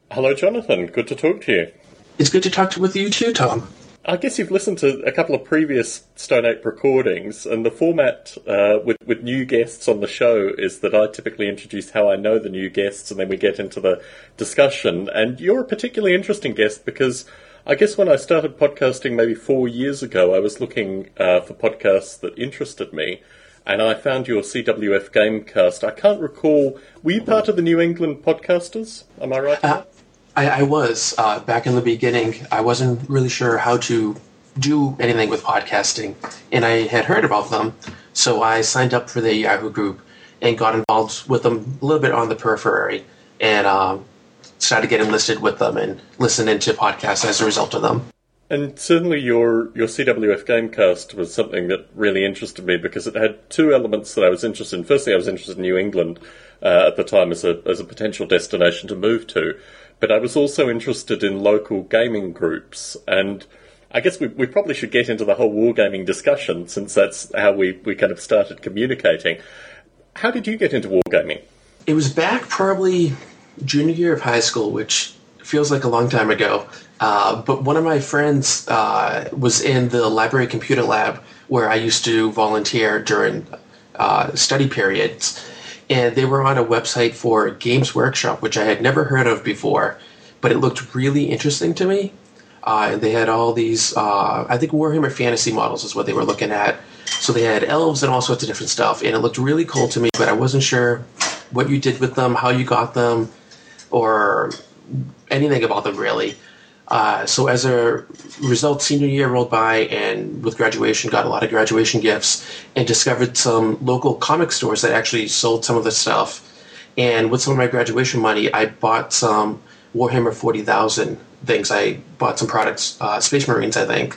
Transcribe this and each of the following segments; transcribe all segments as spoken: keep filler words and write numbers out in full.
Hello, Jonathan. Good to talk to you. It's good to talk to with you too, Tom. I guess you've listened to a couple of previous Stone Ape recordings, and the format uh, with, with new guests on the show is that I typically introduce how I know the new guests, and then we get into the discussion. And you're a particularly interesting guest because I guess when I started podcasting maybe four years ago, I was looking uh, for podcasts that interested me, and I found your C W F Gamecast. I can't recall, were you part of the New England Podcasters? Am I right? Uh, I, I was. Uh, back in the beginning, I wasn't really sure how to do anything with podcasting, and I had heard about them, so I signed up for the Yahoo group and got involved with them a little bit on the periphery, and um, started getting listed with them and listening to podcasts as a result of them. And certainly your, your C W F Gamecast was something that really interested me because it had two elements that I was interested in. Firstly, I was interested in New England uh, at the time as a as a potential destination to move to, but I was also interested in local gaming groups. And I guess we, we probably should get into the whole wargaming discussion since that's how we, we kind of started communicating. How did you get into wargaming? It was back probably junior year of high school, which feels like a long time ago. Uh, but one of my friends uh, was in the library computer lab where I used to volunteer during uh, study periods. And they were on a website for Games Workshop, which I had never heard of before, but it looked really interesting to me. Uh, and they had all these, uh, I think Warhammer Fantasy models is what they were looking at. So they had elves and all sorts of different stuff. And it looked really cool to me, but I wasn't sure what you did with them, how you got them, or anything about them really. Uh, so as a result, senior year rolled by, and with graduation, got a lot of graduation gifts, and discovered some local comic stores that actually sold some of the stuff. And with some of my graduation money, I bought some Warhammer forty thousand things. I bought some products, uh, Space Marines, I think.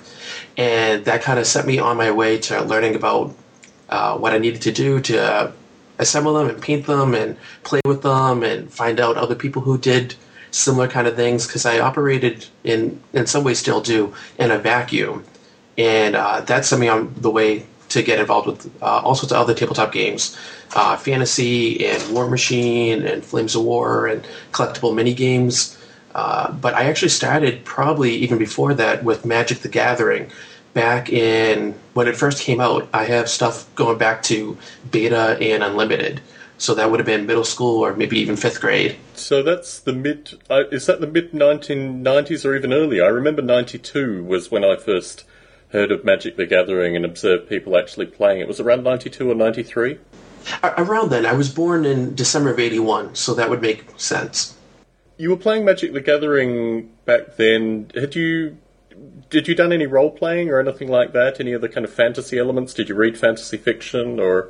And that kind of set me on my way to learning about uh, what I needed to do to uh, assemble them and paint them and play with them and find out other people who did similar kind of things, because I operated in, in some ways still do, in a vacuum. And uh, that's something on the way to get involved with uh, all sorts of other tabletop games. Uh, fantasy and War Machine and Flames of War and collectible mini games. Uh, but I actually started probably even before that with Magic the Gathering. Back in, when it first came out, I have stuff going back to Beta and Unlimited. So that would have been middle school or maybe even fifth grade. So that's the mid... Uh, is that the mid nineteen nineties or even earlier? I remember ninety-two was when I first heard of Magic the Gathering and observed people actually playing. It was around ninety-two or ninety-three? Around then. I was born in December of eighty-one, so that would make sense. You were playing Magic the Gathering back then. Had you... Did you done any role-playing or anything like that? Any other kind of fantasy elements? Did you read fantasy fiction or...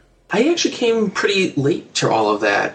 I actually came pretty late to all of that.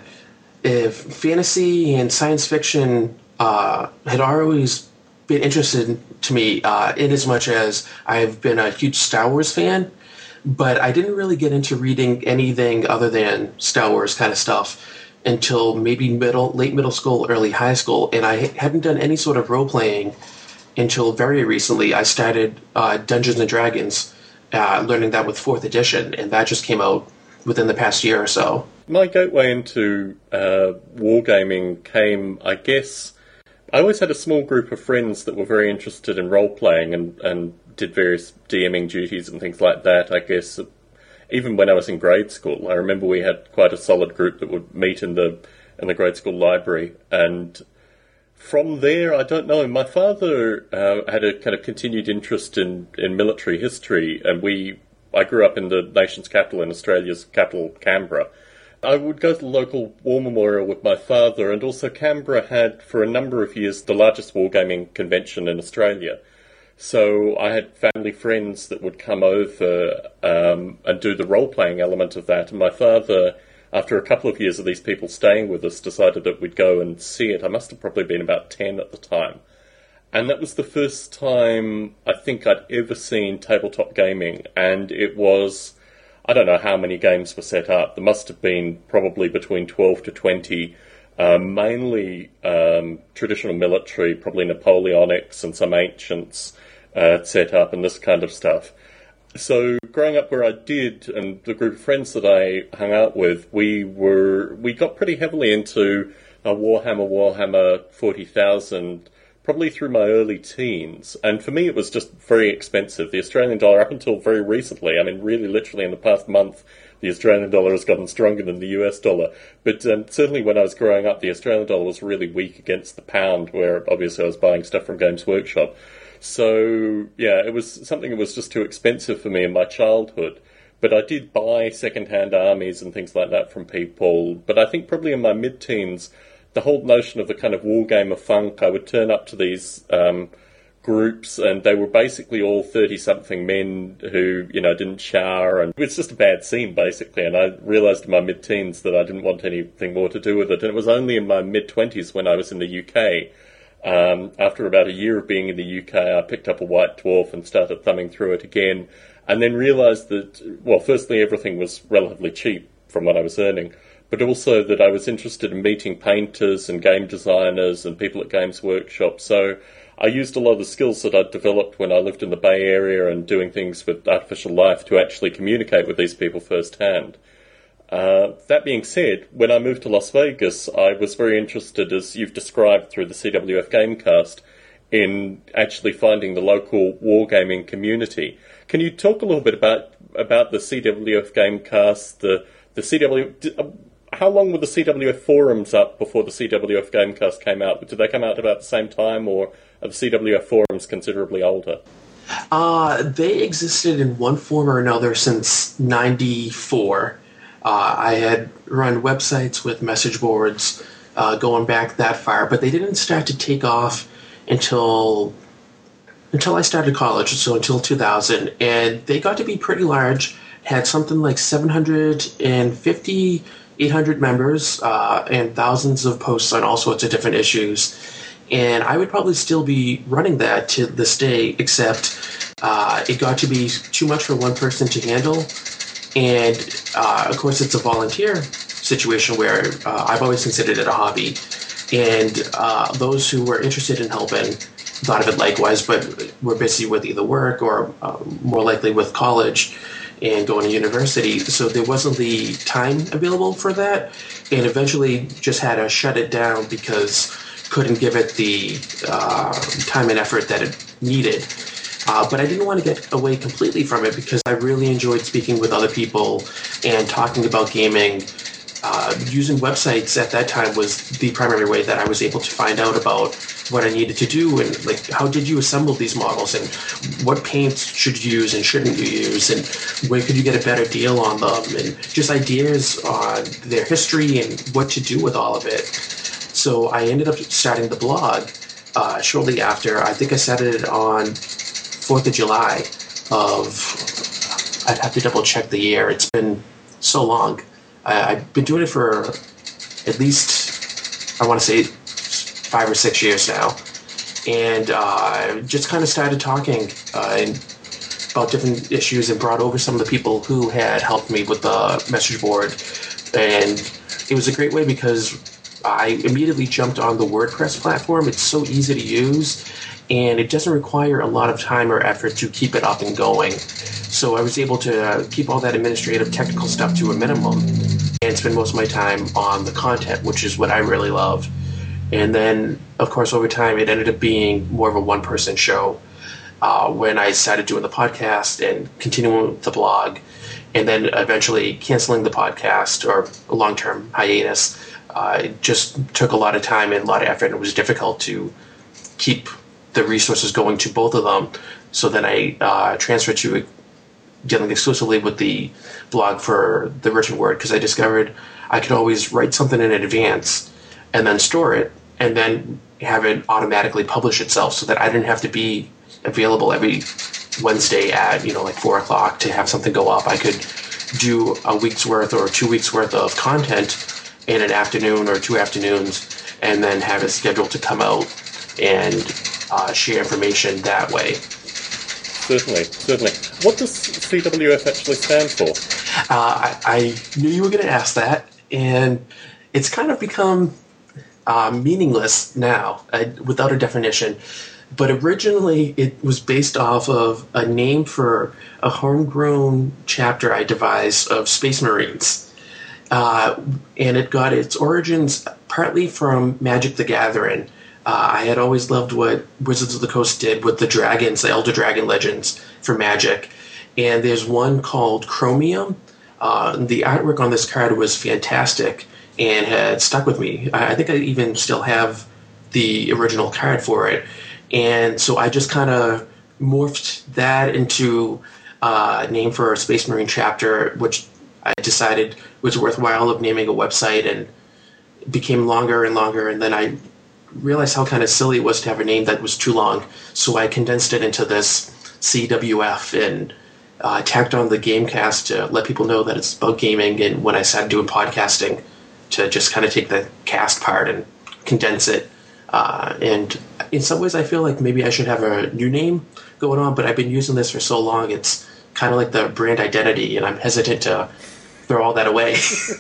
If fantasy and science fiction uh, had always been interested to me, uh, in as much as I've been a huge Star Wars fan, but I didn't really get into reading anything other than Star Wars kind of stuff until maybe middle, late middle school, early high school, and I hadn't done any sort of role playing until very recently. I started uh, Dungeons and Dragons, uh, learning that with fourth edition, and that just came out within the past year or so. My gateway into uh, wargaming came, I guess... I always had a small group of friends that were very interested in role-playing and, and did various DMing duties and things like that, I guess. Even when I was in grade school, I remember we had quite a solid group that would meet in the in the grade school library. And from there, I don't know, my father uh, had a kind of continued interest in, in military history, and we... I grew up in the nation's capital, in Australia's capital, Canberra. I would go to the local war memorial with my father, and also Canberra had, for a number of years, the largest wargaming convention in Australia. So I had family friends that would come over um, and do the role-playing element of that, and my father, after a couple of years of these people staying with us, decided that we'd go and see it. I must have probably been about ten at the time. And that was the first time I think I'd ever seen tabletop gaming, and it was, I don't know how many games were set up. There must have been probably between twelve to twenty, uh, mainly um, traditional military, probably Napoleonics and some ancients uh, set up and this kind of stuff. So growing up where I did, and the group of friends that I hung out with, we were we got pretty heavily into uh, Warhammer, Warhammer forty thousand, probably through my early teens. And for me, it was just very expensive. The Australian dollar, up until very recently, I mean, really literally in the past month, the Australian dollar has gotten stronger than the U S dollar. But um, certainly when I was growing up, the Australian dollar was really weak against the pound, where obviously I was buying stuff from Games Workshop. So, yeah, it was something that was just too expensive for me in my childhood. But I did buy second-hand armies and things like that from people. But I think probably in my mid-teens, the whole notion of the kind of wargamer funk, I would turn up to these um, groups, and they were basically all thirty-something men who, you know, didn't shower, and it was just a bad scene, basically, and I realised in my mid-teens that I didn't want anything more to do with it, and it was only in my mid-twenties when I was in the U K, um, after about a year of being in the U K, I picked up a White Dwarf and started thumbing through it again, and then realised that, well, firstly, everything was relatively cheap from what I was earning, but also that I was interested in meeting painters and game designers and people at Games Workshop, so I used a lot of the skills that I'd developed when I lived in the Bay Area and doing things with Artificial Life to actually communicate with these people firsthand. Uh, that being said, when I moved to Las Vegas, I was very interested, as you've described through the C W F Gamecast, in actually finding the local wargaming community. Can you talk a little bit about about the C W F Gamecast, the the C W? How long were the C W F forums up before the C W F Gamecast came out? Did they come out about the same time, or are the C W F forums considerably older? Uh, they existed in one form or another since ninety-four. Uh, I had run websites with message boards uh, going back that far, but they didn't start to take off until until I started college, so until two thousand, and they got to be pretty large, had something like seven hundred fifty, eight hundred members, uh, and thousands of posts on all sorts of different issues. And I would probably still be running that to this day, except uh, it got to be too much for one person to handle. And, uh, of course, it's a volunteer situation where uh, I've always considered it a hobby. And uh, those who were interested in helping thought of it likewise, but were busy with either work or uh, more likely with college and going to university. So there wasn't the time available for that. And eventually just had to shut it down because couldn't give it the uh, time and effort that it needed. Uh, but I didn't want to get away completely from it because I really enjoyed speaking with other people and talking about gaming. Uh, using websites at that time was the primary way that I was able to find out about what I needed to do and like how did you assemble these models and what paints should you use and shouldn't you use and where could you get a better deal on them and just ideas on their history and what to do with all of it. So I ended up starting the blog uh, shortly after. I think I started it on fourth of July of, I'd have to double check the year. It's been so long. I, I've been doing it for at least, I want to say, five or six years now. And uh, just kind of started talking uh, and about different issues and brought over some of the people who had helped me with the message board. And it was a great way because I immediately jumped on the WordPress platform. It's so easy to use, and it doesn't require a lot of time or effort to keep it up and going. So I was able to keep all that administrative technical stuff to a minimum and spend most of my time on the content, which is what I really love. And then, of course, over time, it ended up being more of a one-person show uh, when I started doing the podcast and continuing with the blog, and then eventually canceling the podcast or a long-term hiatus. Uh, it just took a lot of time and a lot of effort, and it was difficult to keep the resources going to both of them. So then I uh, transferred to dealing exclusively with the blog for the written word because I discovered I could always write something in advance and then store it and then have it automatically publish itself so that I didn't have to be available every Wednesday at, you know, like four o'clock to have something go up. I could do a week's worth or two weeks worth of content in an afternoon or two afternoons and then have it scheduled to come out and uh, share information that way. Certainly, certainly. What does C W F actually stand for? Uh, I, I knew you were going to ask that, and it's kind of become uh, meaningless now uh, without a definition. But originally, it was based off of a name for a homegrown chapter I devised of Space Marines. Uh, and it got its origins partly from Magic the Gathering. Uh, I had always loved what Wizards of the Coast did with the dragons, the Elder Dragon Legends for Magic. And there's one called Chromium. Uh, the artwork on this card was fantastic and had stuck with me. I, I think I even still have the original card for it. And so I just kind of morphed that into a name for a Space Marine chapter, which I decided was worthwhile of naming a website, and it became longer and longer. And then I realized how kind of silly it was to have a name that was too long. So I condensed it into this C W F and uh, tacked on the Gamecast to let people know that it's about gaming. And when I started doing podcasting, to just kind of take the cast part and condense it. Uh, and in some ways, I feel like maybe I should have a new name going on, but I've been using this for so long, it's kind of like the brand identity, and I'm hesitant to throw all that away.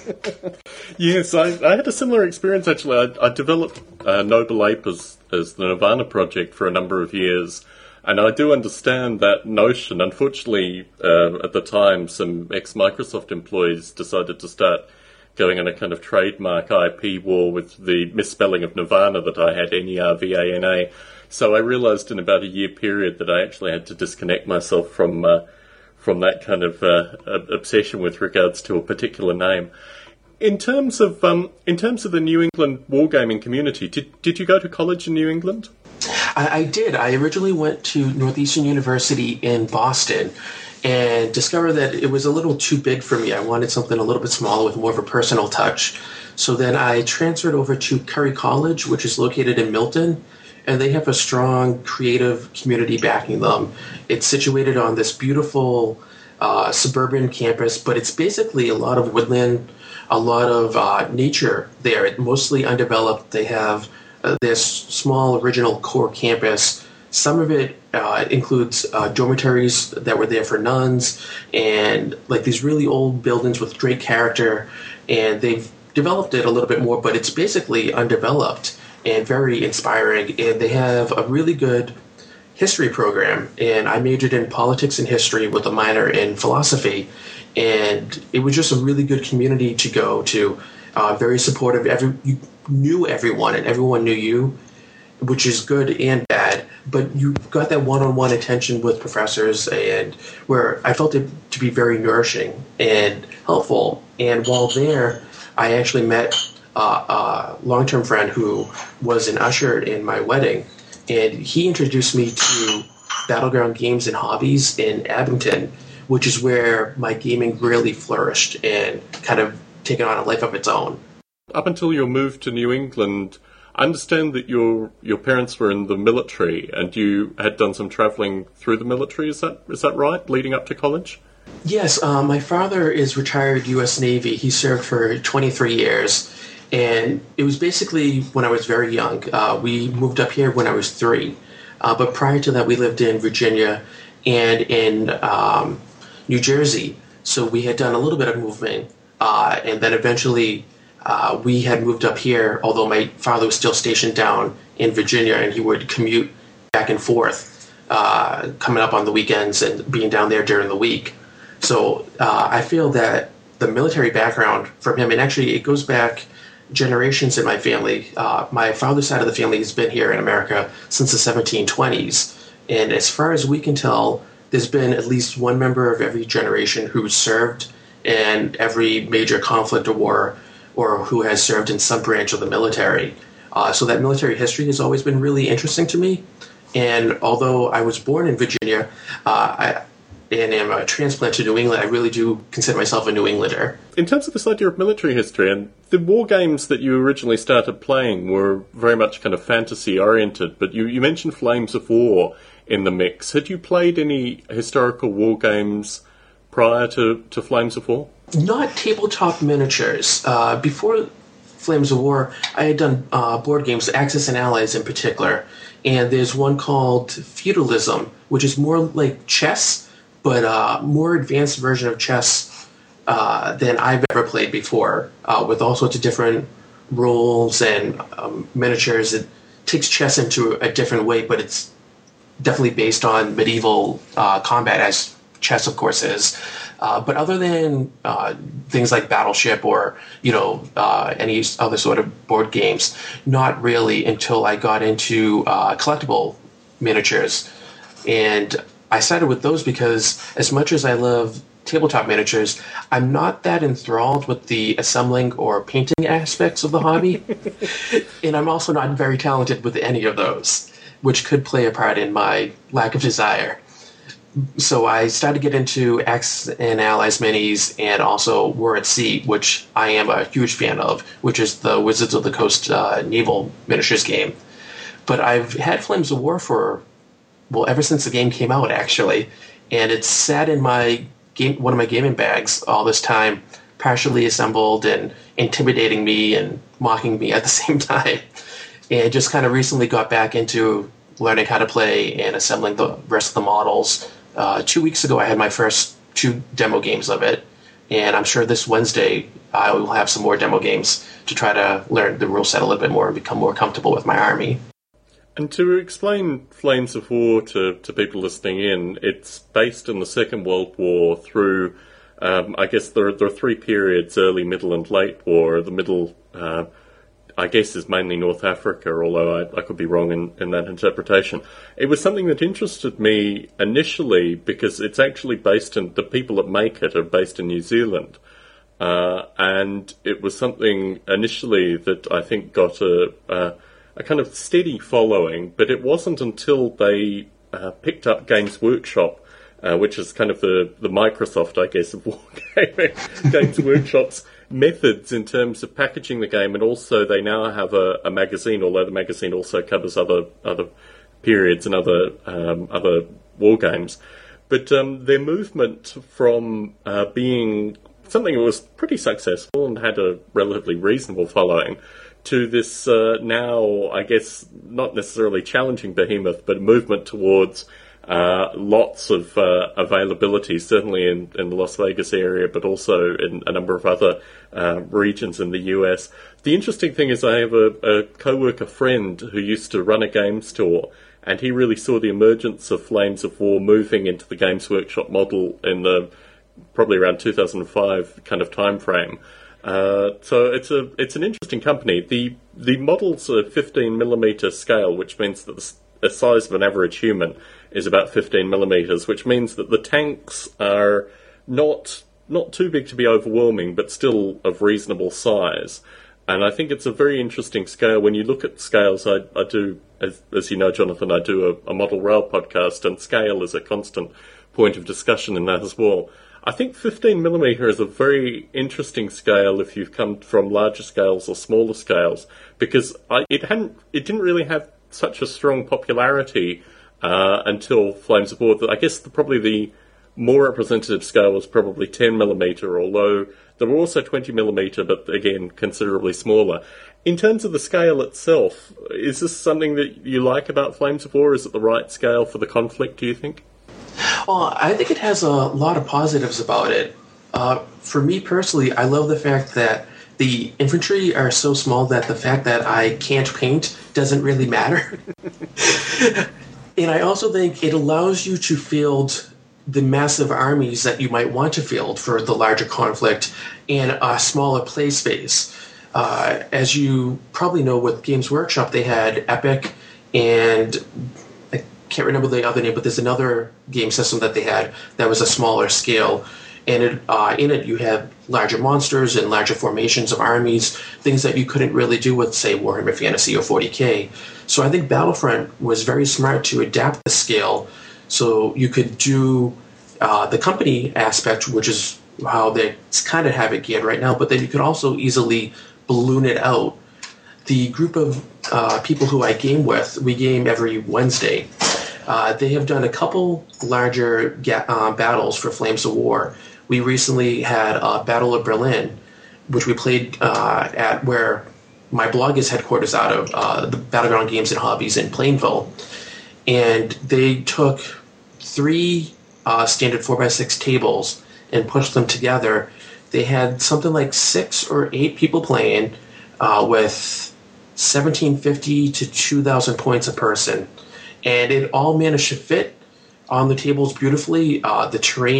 Yes, I, I had a similar experience, actually. I, I developed uh, Noble Ape as, as the Nirvana project for a number of years, and I do understand that notion. Unfortunately, uh, at the time, some ex-Microsoft employees decided to start going on a kind of trademark I P war with the misspelling of Nirvana that I had, N E R V A N A. So I realised in about a year period that I actually had to disconnect myself from uh, from that kind of uh, obsession with regards to a particular name. In terms of um, in terms of the New England wargaming community, did did you go to college in New England? I, I did. I originally went to Northeastern University in Boston, and discovered that it was a little too big for me. I wanted something a little bit smaller with more of a personal touch. So then I transferred over to Curry College, which is located in Milton, and they have a strong creative community backing them. It's situated on this beautiful uh, suburban campus, but it's basically a lot of woodland, a lot of uh, nature there. It's mostly undeveloped. They have uh, this small original core campus. Some of it uh, includes uh, dormitories that were there for nuns, and like these really old buildings with great character, and they've developed it a little bit more, but it's basically undeveloped and very inspiring. And they have a really good history program, and I majored in politics and history with a minor in philosophy, and it was just a really good community to go to. Uh, very supportive. Every you knew everyone, and everyone knew you, which is good and bad, but you got that one-on-one attention with professors, and where I felt it to be very nourishing and helpful. And while there, I actually met uh, a long-term friend who was an usher in my wedding, and he introduced me to Battleground Games and Hobbies in Abington, which is where my gaming really flourished and kind of taken on a life of its own. Up until your move to New England, I understand that your your parents were in the military, and you had done some travelling through the military. Is that is that right, leading up to college? Yes, uh, my father is retired U S Navy. He served for twenty-three years, and it was basically when I was very young. Uh, we moved up here when I was three, uh, but prior to that, we lived in Virginia and in um, New Jersey. So we had done a little bit of movement, uh, and then eventually uh, we had moved up here, although my father was still stationed down in Virginia, and he would commute back and forth, uh, coming up on the weekends and being down there during the week. So uh, I feel that the military background from him, and actually it goes back generations in my family. Uh, my father's side of the family has been here in America since the seventeen twenties. And as far as we can tell, there's been at least one member of every generation who's served in every major conflict or war, or who has served in some branch of the military. Uh, so that military history has always been really interesting to me. And although I was born in Virginia, uh, I and am a transplant to New England, I really do consider myself a New Englander. In terms of this idea of military history, and the war games that you originally started playing were very much kind of fantasy-oriented, but you, you mentioned Flames of War in the mix. Had you played any historical war games prior to, to Flames of War? Not tabletop miniatures. Uh, before Flames of War, I had done uh, board games, Axis and Allies in particular, and there's one called Feudalism, which is more like chess, but uh, more advanced version of chess uh, than I've ever played before, uh, with all sorts of different rules and um, miniatures. It takes chess into a different way, but it's definitely based on medieval uh, combat, as chess, of course, is. Uh, but other than uh, things like Battleship or, you know, uh, any other sort of board games, not really until I got into uh, collectible miniatures. And I started with those because as much as I love tabletop miniatures, I'm not that enthralled with the assembling or painting aspects of the hobby. And I'm also not very talented with any of those, which could play a part in my lack of desire. So I started to get into X and Allies minis and also War at Sea, which I am a huge fan of, which is the Wizards of the Coast uh, naval miniatures game. But I've had Flames of War for, well, ever since the game came out, actually. And it's sat in my game, one of my gaming bags all this time, partially assembled and intimidating me and mocking me at the same time. And just kind of recently got back into learning how to play and assembling the rest of the models. Uh, two weeks ago, I had my first two demo games of it, and I'm sure this Wednesday I will have some more demo games to try to learn the rule set a little bit more and become more comfortable with my army. And to explain Flames of War to, to people listening in, it's based in the Second World War through, um, I guess there are, there are three periods, early, middle and late war. The middle, uh, I guess, is mainly North Africa, although I, I could be wrong in, in that interpretation. It was something that interested me initially because it's actually based in, the people that make it are based in New Zealand. Uh, and it was something initially that I think got a, a, a kind of steady following, but it wasn't until they uh, picked up Games Workshop, uh, which is kind of the, the Microsoft, I guess, of wargaming, Games Workshop's methods in terms of packaging the game, and also they now have a, a magazine, although the magazine also covers other other periods and other um, other war games. But um, their movement from uh, being something that was pretty successful and had a relatively reasonable following to this uh, now, I guess, not necessarily challenging behemoth, but a movement towards Uh, lots of uh, availability, certainly in, in the Las Vegas area, but also in a number of other uh, regions in the U S. The interesting thing is I have a, a co-worker friend who used to run a game store, and he really saw the emergence of Flames of War moving into the Games Workshop model in the probably around two thousand five kind of time frame. Uh, so it's a it's an interesting company. The the model's a fifteen millimeter scale, which means that the, the size of an average human is about fifteen millimeters, which means that the tanks are not not too big to be overwhelming, but still of reasonable size. And I think it's a very interesting scale. When you look at scales, I, I do, as, as you know, Jonathan, I do a, a Model Rail podcast, and scale is a constant point of discussion in that as well. I think fifteen millimeter is a very interesting scale if you've come from larger scales or smaller scales, because I, it hadn't, it didn't really have such a strong popularity Uh, until Flames of War. I guess the, probably the more representative scale was probably ten millimeter, although there were also twenty millimeter, but again, considerably smaller. In terms of the scale itself, is this something that you like about Flames of War? Is it the right scale for the conflict, do you think? Well, I think it has a lot of positives about it. Uh, for me personally, I love the fact that the infantry are so small that the fact that I can't paint doesn't really matter. And I also think it allows you to field the massive armies that you might want to field for the larger conflict in a smaller play space. Uh, as you probably know, with Games Workshop, they had Epic, and I can't remember the other name, but there's another game system that they had that was a smaller scale. And it, uh, in it, you have larger monsters and larger formations of armies, things that you couldn't really do with, say, Warhammer Fantasy or forty K. So I think Battlefront was very smart to adapt the scale so you could do uh, the company aspect, which is how they kind of have it geared right now, but then you could also easily balloon it out. The group of uh, people who I game with, we game every Wednesday. Uh, they have done a couple larger ga- uh, battles for Flames of War. We recently had a Battle of Berlin, which we played uh, at where my blog is headquarters out of, uh, the Battleground Games and Hobbies in Plainville. And they took three uh, standard four by six tables and pushed them together. They had something like six or eight people playing uh, with seventeen fifty to two thousand points a person. And it all managed to fit on the tables beautifully. Uh, the terrain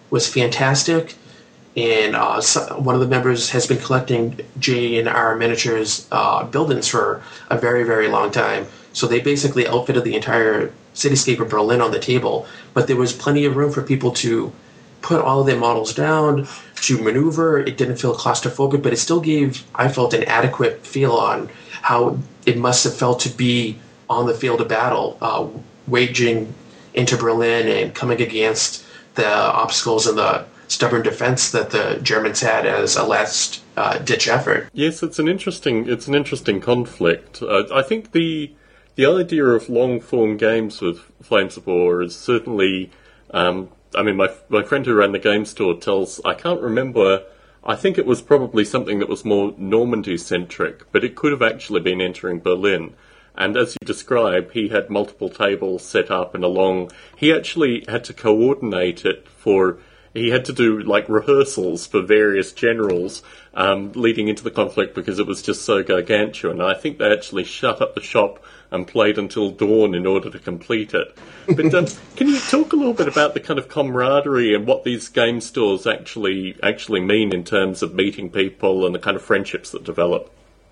was fantastic. And uh, so one of the members has been collecting J and R Miniatures uh, buildings for a very, very long time. So they basically outfitted the entire cityscape of Berlin on the table. But there was plenty of room for people to put all of their models down, to maneuver. It didn't feel claustrophobic, but it still gave, I felt, an adequate feel on how it must have felt to be on the field of battle, uh, waging into Berlin and coming against the obstacles and the stubborn defense that the Germans had as a last uh, ditch effort. Yes, it's an interesting it's an interesting conflict. Uh, I think the the idea of long form games with Flames of War is certainly. Um, I mean, my my friend who ran the game store tells I can't remember. I think it was probably something that was more Normandy centric, but it could have actually been entering Berlin. And as you describe, he had multiple tables set up and along. He actually had to coordinate it for. He had to do, like, rehearsals for various generals um, leading into the conflict because it was just so gargantuan. I think they actually shut up the shop and played until dawn in order to complete it. But um, can you talk a little bit about the kind of camaraderie and what these game stores actually actually mean in terms of meeting people and the kind of friendships that develop?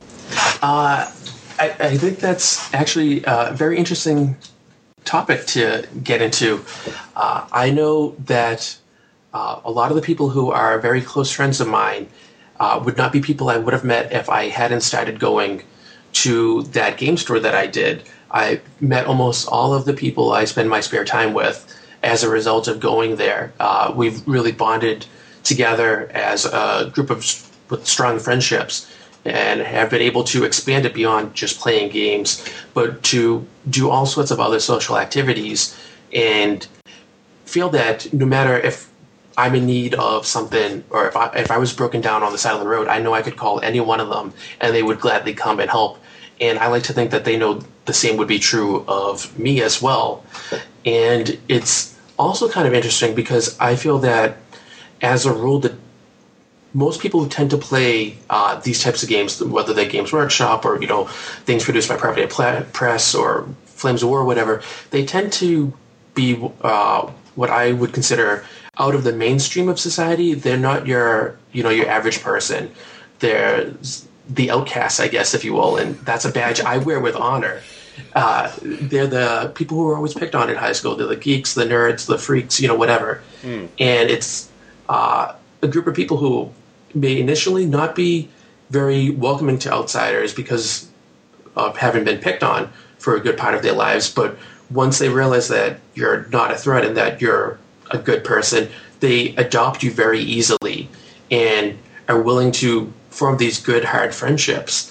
Uh, I, I think that's actually a very interesting topic to get into. Uh, I know that Uh, a lot of the people who are very close friends of mine uh, would not be people I would have met if I hadn't started going to that game store that I did. I met almost all of the people I spend my spare time with as a result of going there. Uh, we've really bonded together as a group of with strong friendships and have been able to expand it beyond just playing games, but to do all sorts of other social activities and feel that no matter if I'm in need of something, or if I, if I was broken down on the side of the road, I know I could call any one of them, and they would gladly come and help. And I like to think that they know the same would be true of me as well. And it's also kind of interesting because I feel that, as a rule, that most people who tend to play uh, these types of games, whether they're Games Workshop or you know things produced by Private Press or Flames of War or whatever, they tend to be uh, what I would consider out of the mainstream of society. They're not your, you know, your average person. They're the outcasts, I guess, if you will, and that's a badge I wear with honor. Uh, they're the people who were always picked on in high school. They're the geeks, the nerds, the freaks, you know, whatever. Mm. And it's uh, a group of people who may initially not be very welcoming to outsiders because of having been picked on for a good part of their lives, but once they realize that you're not a threat and that you're a good person, they adopt you very easily and are willing to form these good, hard friendships.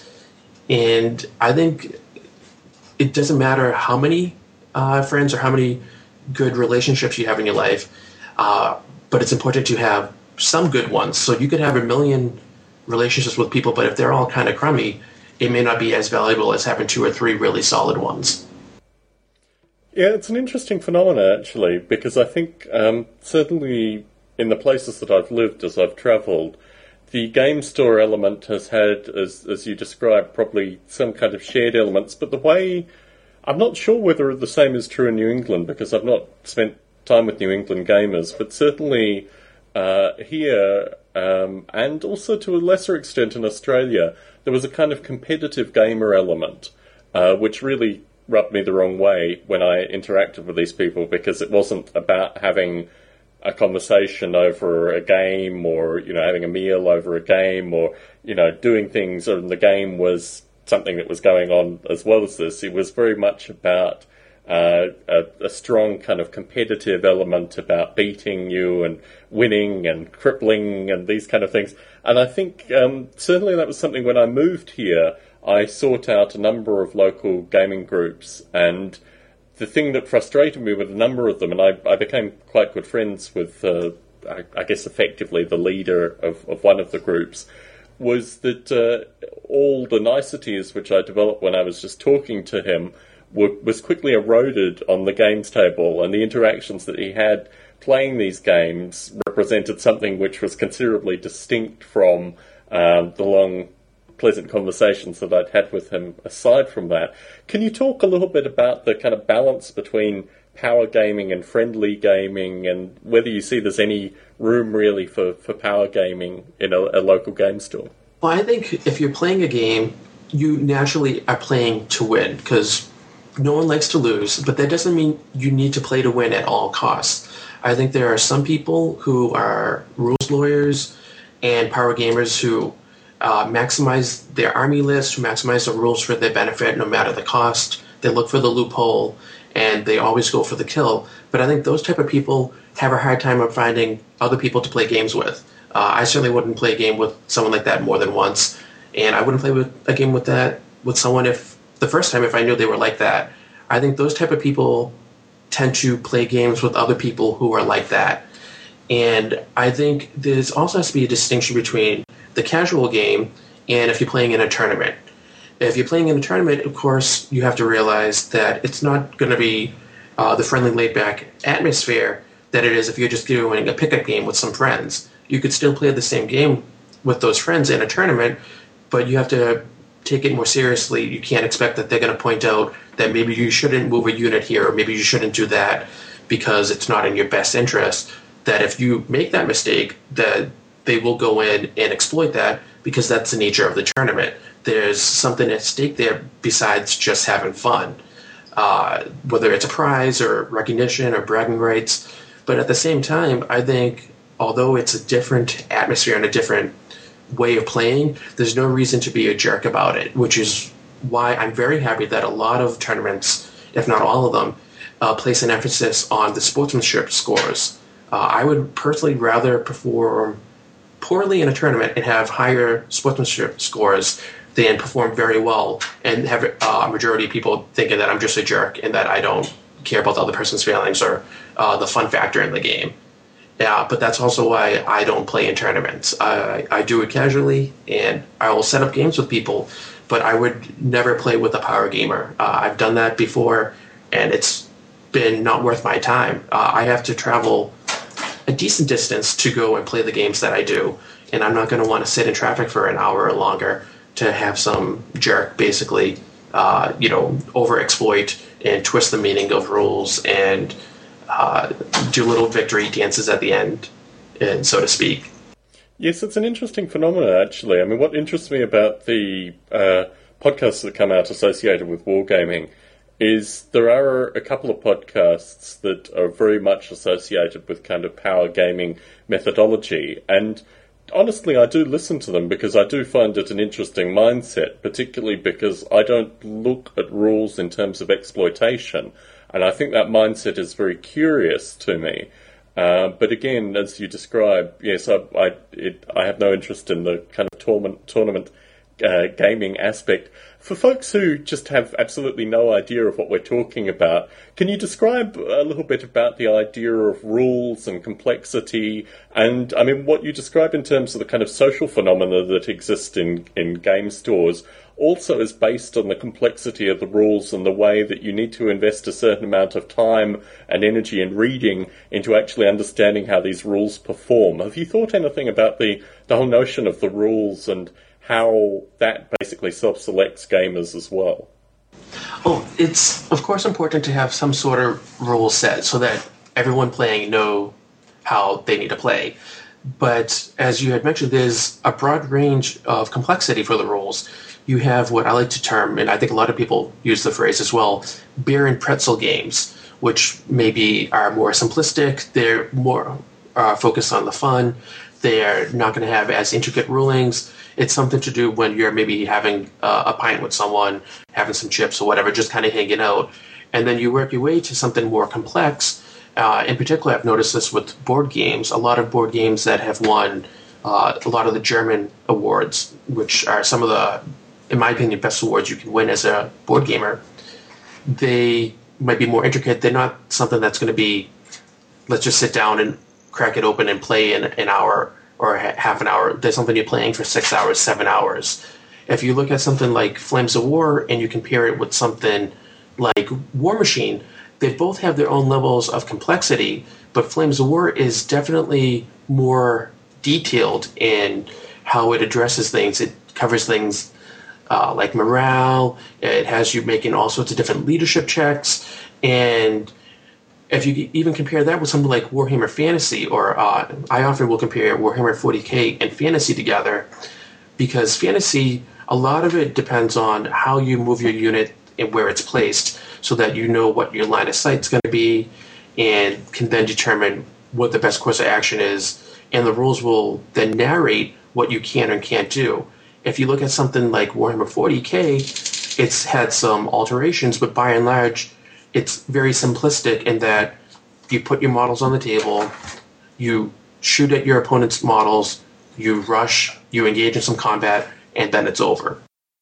And I think it doesn't matter how many uh, friends or how many good relationships you have in your life, uh, but it's important to have some good ones. So you could have a million relationships with people, but if they're all kind of crummy, it may not be as valuable as having two or three really solid ones. Yeah, it's an interesting phenomenon, actually, because I think um, certainly in the places that I've lived as I've travelled, the game store element has had, as as you described, probably some kind of shared elements, but the way, I'm not sure whether the same is true in New England, because I've not spent time with New England gamers, but certainly uh, here, um, and also to a lesser extent in Australia, there was a kind of competitive gamer element, uh, which really rubbed me the wrong way when I interacted with these people, because it wasn't about having a conversation over a game or, you know, having a meal over a game or, you know, doing things, and the game was something that was going on as well as this. It was very much about uh, a, a strong kind of competitive element about beating you and winning and crippling and these kind of things. And I think um, certainly that was something when I moved here, I sought out a number of local gaming groups, and the thing that frustrated me with a number of them, and I, I became quite good friends with, uh, I, I guess effectively the leader of, of one of the groups, was that uh, all the niceties which I developed when I was just talking to him were, was quickly eroded on the games table, and the interactions that he had playing these games represented something which was considerably distinct from um, the long pleasant conversations that I'd had with him aside from that. Can you talk a little bit about the kind of balance between power gaming and friendly gaming, and whether you see there's any room really for, for power gaming in a, a local game store. Well, I think if you're playing a game, you naturally are playing to win, because no one likes to lose, but that doesn't mean you need to play to win at all costs. I think there are some people who are rules lawyers and power gamers who uh, maximize their army list, who maximize the rules for their benefit no matter the cost. They look for the loophole, and they always go for the kill. But I think those type of people have a hard time of finding other people to play games with. Uh, I certainly wouldn't play a game with someone like that more than once, and I wouldn't play with a game with that with someone if the first time if I knew they were like that. I think those type of people tend to play games with other people who are like that. And I think there's also has to be a distinction between the casual game and if you're playing in a tournament. If you're playing in a tournament, of course, you have to realize that it's not going to be uh, the friendly, laid-back atmosphere that it is if you're just doing a pickup game with some friends. You could still play the same game with those friends in a tournament, but you have to take it more seriously. You can't expect that they're going to point out that maybe you shouldn't move a unit here, or maybe you shouldn't do that because it's not in your best interest. That if you make that mistake, that they will go in and exploit that because that's the nature of the tournament. There's something at stake there besides just having fun, uh, whether it's a prize or recognition or bragging rights. But at the same time, I think although it's a different atmosphere and a different way of playing, there's no reason to be a jerk about it, which is why I'm very happy that a lot of tournaments, if not all of them, uh, place an emphasis on the sportsmanship scores. Uh, I would personally rather perform poorly in a tournament and have higher sportsmanship scores than perform very well and have uh, a majority of people thinking that I'm just a jerk and that I don't care about the other person's feelings or uh, the fun factor in the game. Yeah, but that's also why I don't play in tournaments. I, I do it casually, and I will set up games with people, but I would never play with a power gamer. Uh, I've done that before, and it's been not worth my time. Uh, I have to travel a decent distance to go and play the games that I do, and I'm not going to want to sit in traffic for an hour or longer to have some jerk basically, uh, you know, over-exploit and twist the meaning of rules and Uh, do little victory dances at the end, and so to speak. Yes, it's an interesting phenomenon, actually. I mean, what interests me about the uh, podcasts that come out associated with wargaming is there are a couple of podcasts that are very much associated with kind of power gaming methodology, and honestly, I do listen to them because I do find it an interesting mindset, particularly because I don't look at rules in terms of exploitation. And I think that mindset is very curious to me. Uh, but again, as you describe, yes, I I, it, I have no interest in the kind of tournament, tournament uh, gaming aspect. For folks who just have absolutely no idea of what we're talking about, can you describe a little bit about the idea of rules and complexity? And, I mean, what you describe in terms of the kind of social phenomena that exist in, in game stores also is based on the complexity of the rules and the way that you need to invest a certain amount of time and energy in reading into actually understanding how these rules perform. Have you thought anything about the, the whole notion of the rules and how that basically self-selects gamers as well? Oh, it's of course important to have some sort of rule set so that everyone playing know how they need to play. But as you had mentioned, there's a broad range of complexity for the rules. You have what I like to term, and I think a lot of people use the phrase as well, beer and pretzel games, which maybe are more simplistic. They're more uh, focused on the fun. They're not going to have as intricate rulings. It's something to do when you're maybe having uh, a pint with someone, having some chips or whatever, just kind of hanging out. And then you work your way to something more complex. Uh, in particular, I've noticed this with board games. A lot of board games that have won uh, a lot of the German awards, which are some of the, in my opinion, best awards you can win as a board gamer. They might be more intricate. They're not something that's going to be, let's just sit down and crack it open and play in an hour or half an hour. There's something you're playing for six hours, seven hours. If you look at something like Flames of War and you compare it with something like War Machine, they both have their own levels of complexity, but Flames of War is definitely more detailed in how it addresses things. It covers things uh, like morale. It has you making all sorts of different leadership checks, and If you even compare that with something like Warhammer Fantasy, or uh, I often will compare Warhammer forty K and Fantasy together, because Fantasy, a lot of it depends on how you move your unit and where it's placed, so that you know what your line of sight is going to be, and can then determine what the best course of action is, and the rules will then narrate what you can and can't do. If you look at something like Warhammer forty K, it's had some alterations, but by and large, it's very simplistic in that you put your models on the table, you shoot at your opponent's models, you rush, you engage in some combat, and then it's over.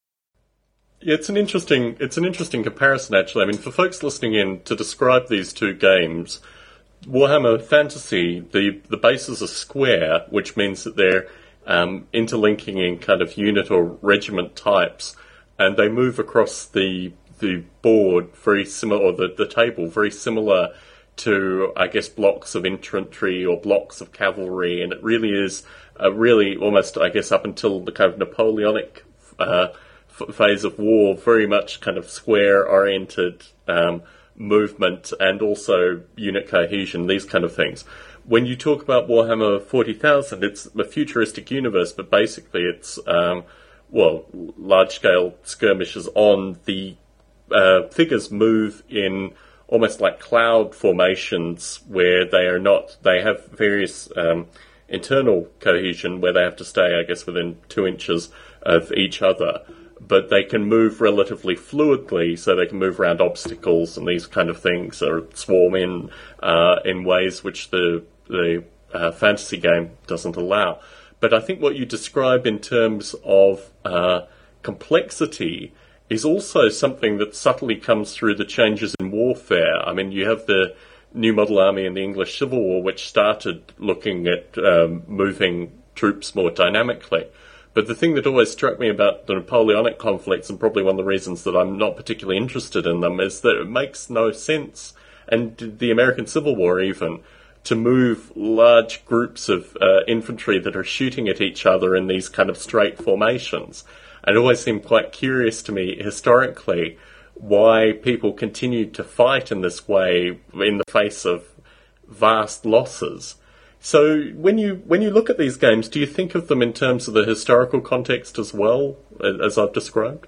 Yeah, it's an interesting it's an interesting comparison, actually. I mean, for folks listening in, to describe these two games, Warhammer Fantasy, the, the bases are square, which means that they're um, interlinking in kind of unit or regiment types, and they move across the the board very similar, or the, the table very similar to, I guess, blocks of infantry or blocks of cavalry, and it really is a really almost, I guess, up until the kind of Napoleonic uh, f- phase of war, very much kind of square-oriented um, movement, and also unit cohesion, these kind of things. When you talk about Warhammer forty thousand, it's a futuristic universe, but basically it's, um, well, large-scale skirmishes on the uh, figures move in almost like cloud formations, where they are not, they have various um, internal cohesion where they have to stay, I guess, within two inches of each other, but they can move relatively fluidly, so they can move around obstacles and these kind of things, or swarm in uh, in ways which the the uh, fantasy game doesn't allow. But I think what you describe in terms of uh, complexity is also something that subtly comes through the changes in warfare. I mean, you have the New Model Army in the English Civil War, which started looking at um, moving troops more dynamically. But the thing that always struck me about the Napoleonic conflicts, and probably one of the reasons that I'm not particularly interested in them, is that it makes no sense, and the American Civil War even, to move large groups of uh, infantry that are shooting at each other in these kind of straight formations. And it always seemed quite curious to me, historically, why people continued to fight in this way in the face of vast losses. So when you when you look at these games, do you think of them in terms of the historical context as well, as I've described?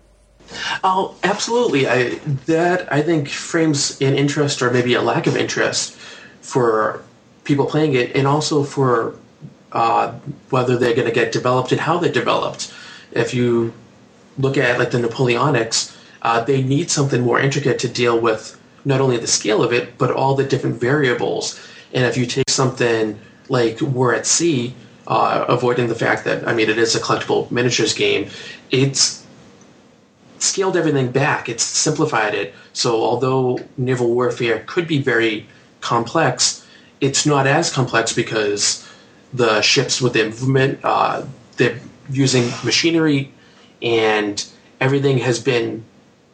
Oh, absolutely. I, that, I think, frames an interest, or maybe a lack of interest, for people playing it, and also for uh, whether they're going to get developed and how they're developed. If you look at like the Napoleonics, uh, they need something more intricate to deal with not only the scale of it, but all the different variables. And if you take something like War at Sea, uh, avoiding the fact that, I mean, it is a collectible miniatures game, it's scaled everything back. It's simplified it. So although naval warfare could be very complex, it's not as complex because the ships with their movement, uh, they're using machinery, and everything has been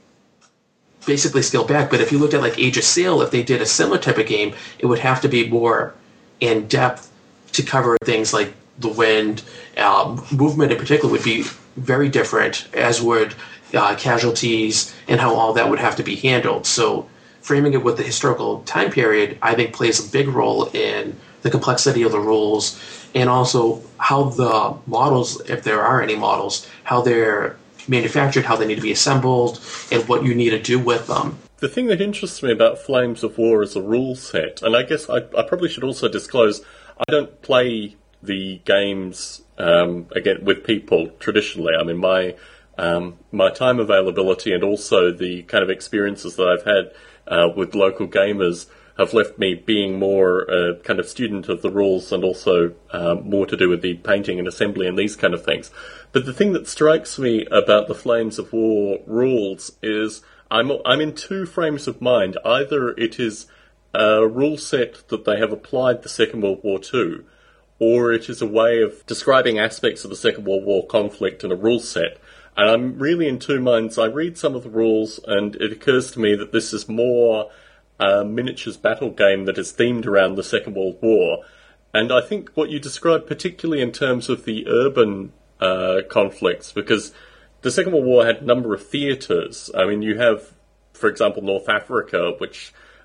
basically scaled back. But if you looked at like Age of Sail, if they did a similar type of game, it would have to be more in depth to cover things like the wind. Uh, movement in particular would be very different, as would uh, casualties and how all that would have to be handled. So framing it with the historical time period, I think, plays a big role in the complexity of the rules, and also how the models, if there are any models, how they're manufactured, how they need to be assembled, and what you need to do with them. The thing that interests me about Flames of War as a rule set, and I guess I, I probably should also disclose, I don't play the games um, again with people traditionally. I mean, my um, my time availability and also the kind of experiences that I've had uh, with local gamers have left me being more a uh, kind of student of the rules, and also um, more to do with the painting and assembly and these kind of things. But the thing that strikes me about the Flames of War rules is I'm I'm in two frames of mind. Either it is a rule set that they have applied the Second World War to, or it is a way of describing aspects of the Second World War conflict in a rule set. And I'm really in two minds. I read some of the rules, and it occurs to me that this is more a miniatures battle game that is themed around the Second World War. And I think what you described, particularly in terms of the urban uh, conflicts, because the Second World War had a number of theatres. I mean, you have, for example, North Africa, which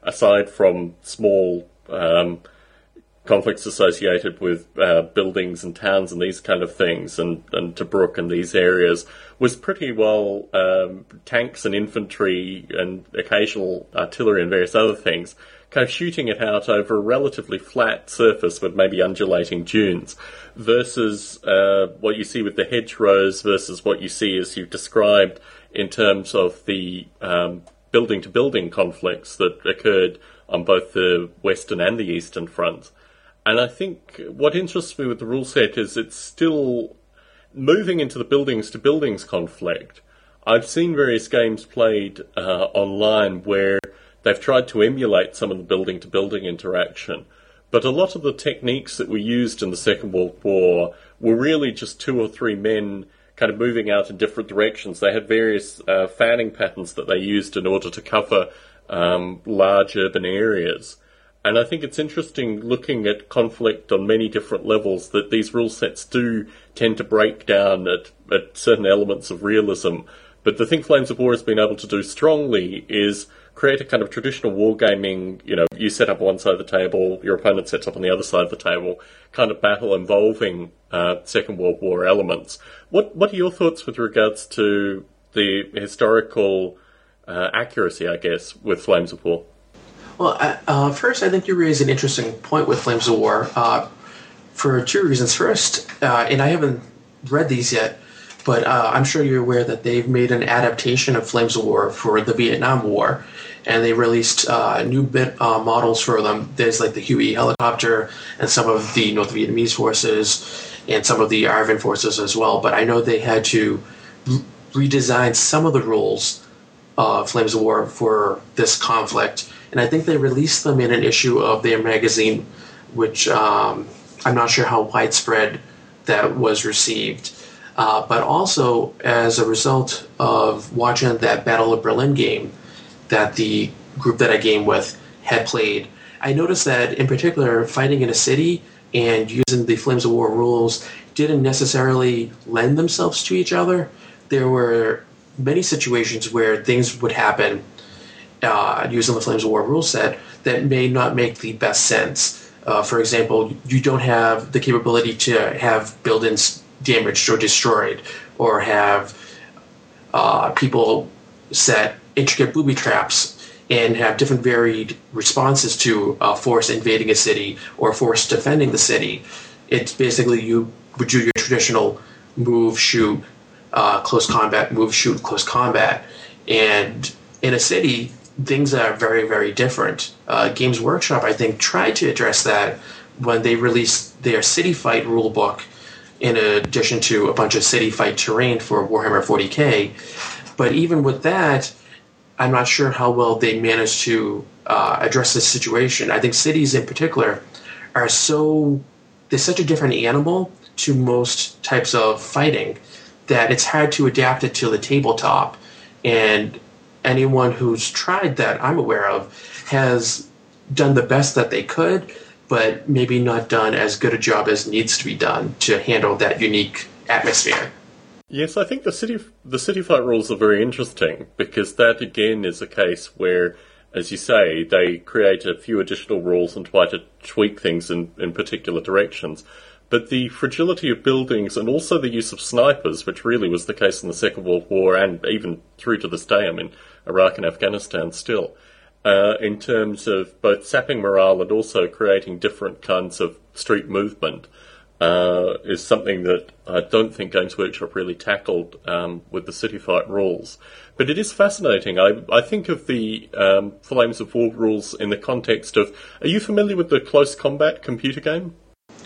aside from small um, conflicts associated with uh, buildings and towns and these kind of things, and, and Tobruk and these areas, was pretty well um, tanks and infantry and occasional artillery and various other things, kind of shooting it out over a relatively flat surface with maybe undulating dunes, versus uh, what you see with the hedgerows, versus what you see, as you've described, in terms of the um, building-to-building conflicts that occurred on both the western and the eastern fronts. And I think what interests me with the rule set is it's still moving into the buildings-to-buildings conflict. I've seen various games played uh, online where they've tried to emulate some of the building-to-building interaction, but a lot of the techniques that were used in the Second World War were really just two or three men kind of moving out in different directions. They had various uh, fanning patterns that they used in order to cover um, large urban areas. And I think it's interesting looking at conflict on many different levels that these rule sets do tend to break down at, at certain elements of realism. But the thing Flames of War has been able to do strongly is create a kind of traditional wargaming, you know, you set up one side of the table, your opponent sets up on the other side of the table, kind of battle involving uh, Second World War elements. What what are your thoughts with regards to the historical uh, accuracy, I guess, with Flames of War? Well, uh, first, I think you raise an interesting point with Flames of War uh, for two reasons. First, uh, and I haven't read these yet, but uh, I'm sure you're aware that they've made an adaptation of Flames of War for the Vietnam War, and they released uh, new bit uh, models for them. There's like the Huey helicopter and some of the North Vietnamese forces and some of the A R V N forces as well. But I know they had to re- redesign some of the rules of Flames of War for this conflict. And I think they released them in an issue of their magazine, which um, I'm not sure how widespread that was received. Uh, but also, as a result of watching that Battle of Berlin game that the group that I game with had played, I noticed that, in particular, fighting in a city and using the Flames of War rules didn't necessarily lend themselves to each other. There were many situations where things would happen uh, using the Flames of War rule set that may not make the best sense. Uh, for example, you don't have the capability to have buildings damaged or destroyed, or have uh, people set intricate booby traps and have different varied responses to a force invading a city or a force defending the city. It's basically you would do your traditional move, shoot, uh, close combat, move, shoot, close combat. And in a city, things are very, very different. Uh, Games Workshop, I think, tried to address that when they released their City Fight rulebook, in addition to a bunch of city fight terrain for Warhammer forty K. But even with that, I'm not sure how well they managed to uh, address this situation. I think cities in particular are so, they're such a different animal to most types of fighting that it's hard to adapt it to the tabletop. And anyone who's tried that, I'm aware of, has done the best that they could, but maybe not done as good a job as needs to be done to handle that unique atmosphere. Yes, I think the city the city fight rules are very interesting, because that again is a case where, as you say, they create a few additional rules and try to tweak things in, in particular directions. But the fragility of buildings and also the use of snipers, which really was the case in the Second World War and even through to this day, I mean, Iraq and Afghanistan still, uh, in terms of both sapping morale and also creating different kinds of street movement, uh, is something that I don't think Games Workshop really tackled um, with the City Fight rules. But it is fascinating. I, I think of the um, Flames of War rules in the context of... Are you familiar with the Close Combat computer game?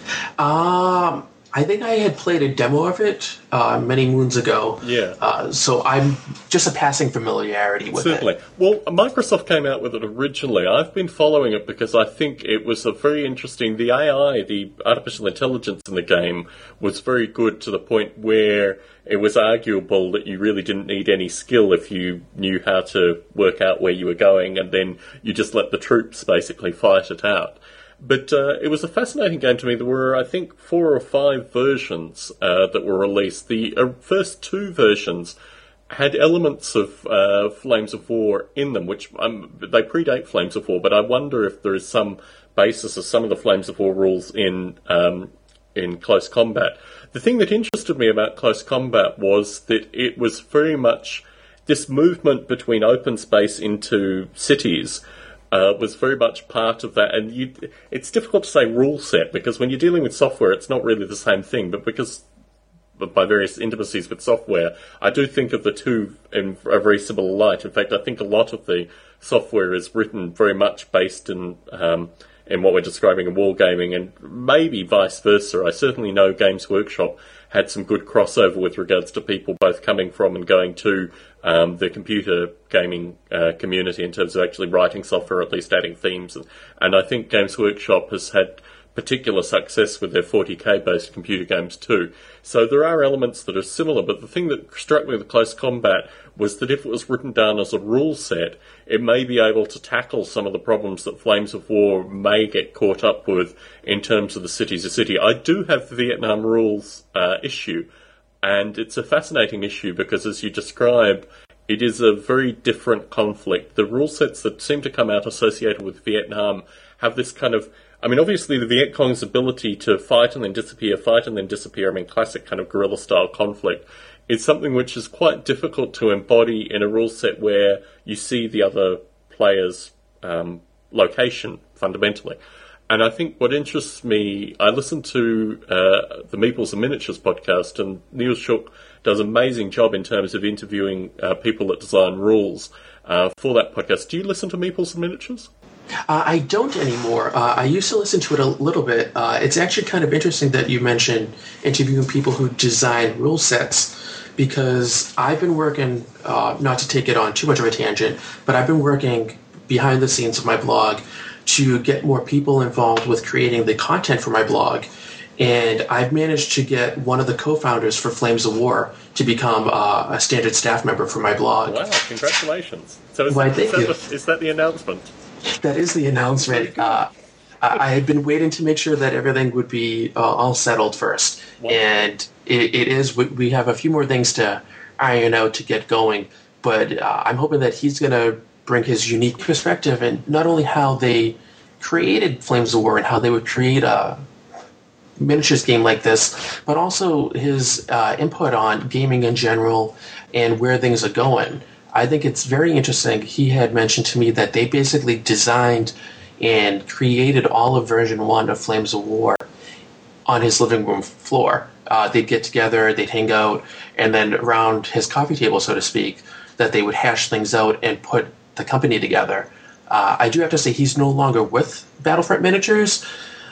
Um, I think I had played a demo of it uh, many moons ago. Yeah. Uh, so I'm just a passing familiarity with Certainly. it. Well, Microsoft came out with it originally. I've been following it because I think it was a very interesting... The A I, the artificial intelligence in the game, was very good to the point where it was arguable that you really didn't need any skill if you knew how to work out where you were going, and then you just let the troops basically fight it out. But uh, it was a fascinating game to me. There were, I think, four or five versions uh, that were released. The uh, first two versions had elements of uh, Flames of War in them, which um, they predate Flames of War, but I wonder if there is some basis of some of the Flames of War rules in um, in Close Combat. The thing that interested me about Close Combat was that it was very much this movement between open space into cities uh, was very much part of that. And you, it's difficult to say rule set, because when you're dealing with software, it's not really the same thing. But because by various intimacies with software, I do think of the two in a very similar light. In fact, I think a lot of the software is written very much based in um, in what we're describing in wargaming, and maybe vice versa. I certainly know Games Workshop had some good crossover with regards to people both coming from and going to um, the computer gaming uh, community in terms of actually writing software, or at least adding themes. And, and I think Games Workshop has had particular success with their forty K based computer games too. So there are elements that are similar, but the thing that struck me with Close Combat was that if it was written down as a rule set, it may be able to tackle some of the problems that Flames of War may get caught up with in terms of the cities of city. I do have the Vietnam rules uh, issue, and it's a fascinating issue because, as you describe, it is a very different conflict. The rule sets that seem to come out associated with Vietnam have this kind of, I mean, obviously the Viet Cong's ability to fight and then disappear, fight and then disappear, I mean, classic kind of guerrilla-style conflict, is something which is quite difficult to embody in a rule set where you see the other player's um, location, fundamentally. And I think what interests me, I listen to uh, the Meeples and Miniatures podcast, and Neil Shook does an amazing job in terms of interviewing uh, people that design rules uh, for that podcast. Do you listen to Meeples and Miniatures? Uh, I don't anymore. Uh, I used to listen to it a little bit. Uh, it's actually kind of interesting that you mentioned interviewing people who design rule sets, because I've been working, uh, not to take it on too much of a tangent, but I've been working behind the scenes of my blog to get more people involved with creating the content for my blog. And I've managed to get one of the co-founders for Flames of War to become uh, a standard staff member for my blog. Wow, congratulations. So is, Why, that, thank is, you. that the, is that the announcement? That is the announcement. Uh, I, I had been waiting to make sure that everything would be uh, all settled first. Wow. And it, it is, we have a few more things to iron out to get going. But uh, I'm hoping that he's going to bring his unique perspective, and not only how they created Flames of War and how they would create a miniatures game like this, but also his uh, input on gaming in general and where things are going. I think it's very interesting. He had mentioned to me that they basically designed and created all of version one of Flames of War on his living room floor. Uh, they'd get together, they'd hang out, and then around his coffee table, so to speak, that they would hash things out and put the company together. Uh, I do have to say he's no longer with Battlefront Miniatures,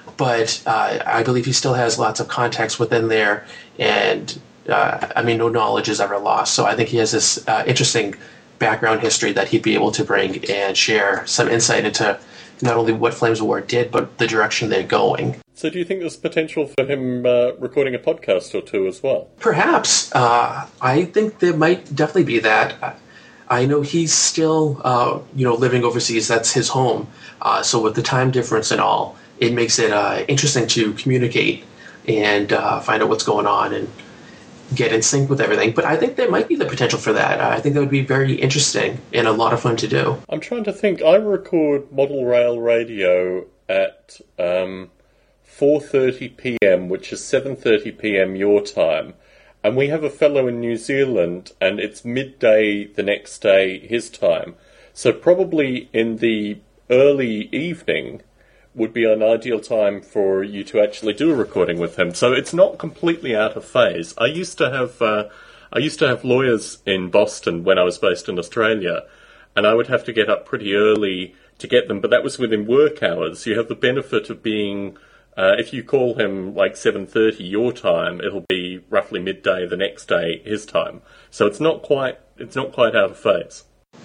but uh, I believe he still has lots of contacts within there, and uh, I mean, no knowledge is ever lost. So I think he has this uh, interesting background history that he'd be able to bring and share some insight into not only what Flames of War did, but the direction they're going. So do you think there's potential for him uh, recording a podcast or two as well? Perhaps. Uh, I think there might definitely be that. I know he's still, uh, you know, living overseas. That's his home. Uh, so with the time difference and all, it makes it uh, interesting to communicate and uh, find out what's going on and get in sync with everything. But I think there might be the potential for that. I think that would be very interesting and a lot of fun to do. I'm trying to think. I record Model Rail Radio at um, four thirty p.m., which is seven thirty p.m. your time. And we have a fellow in New Zealand, and it's midday the next day his time. So probably in the early evening would be an ideal time for you to actually do a recording with him. So it's not completely out of phase. I used to have uh, I used to have lawyers in Boston when I was based in Australia, and I would have to get up pretty early to get them, but that was within work hours. You have the benefit of being, uh, if you call him like seven thirty your time, it'll be roughly midday the next day his time. So it's not quite it's not quite out of phase.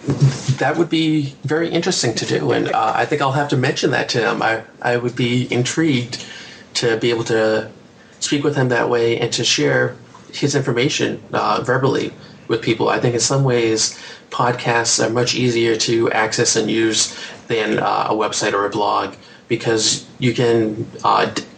That would be very interesting to do, and uh, I think I'll have to mention that to him. I, I would be intrigued to be able to speak with him that way and to share his information uh, verbally with people. I think in some ways podcasts are much easier to access and use than uh, a website or a blog, because you can uh, d-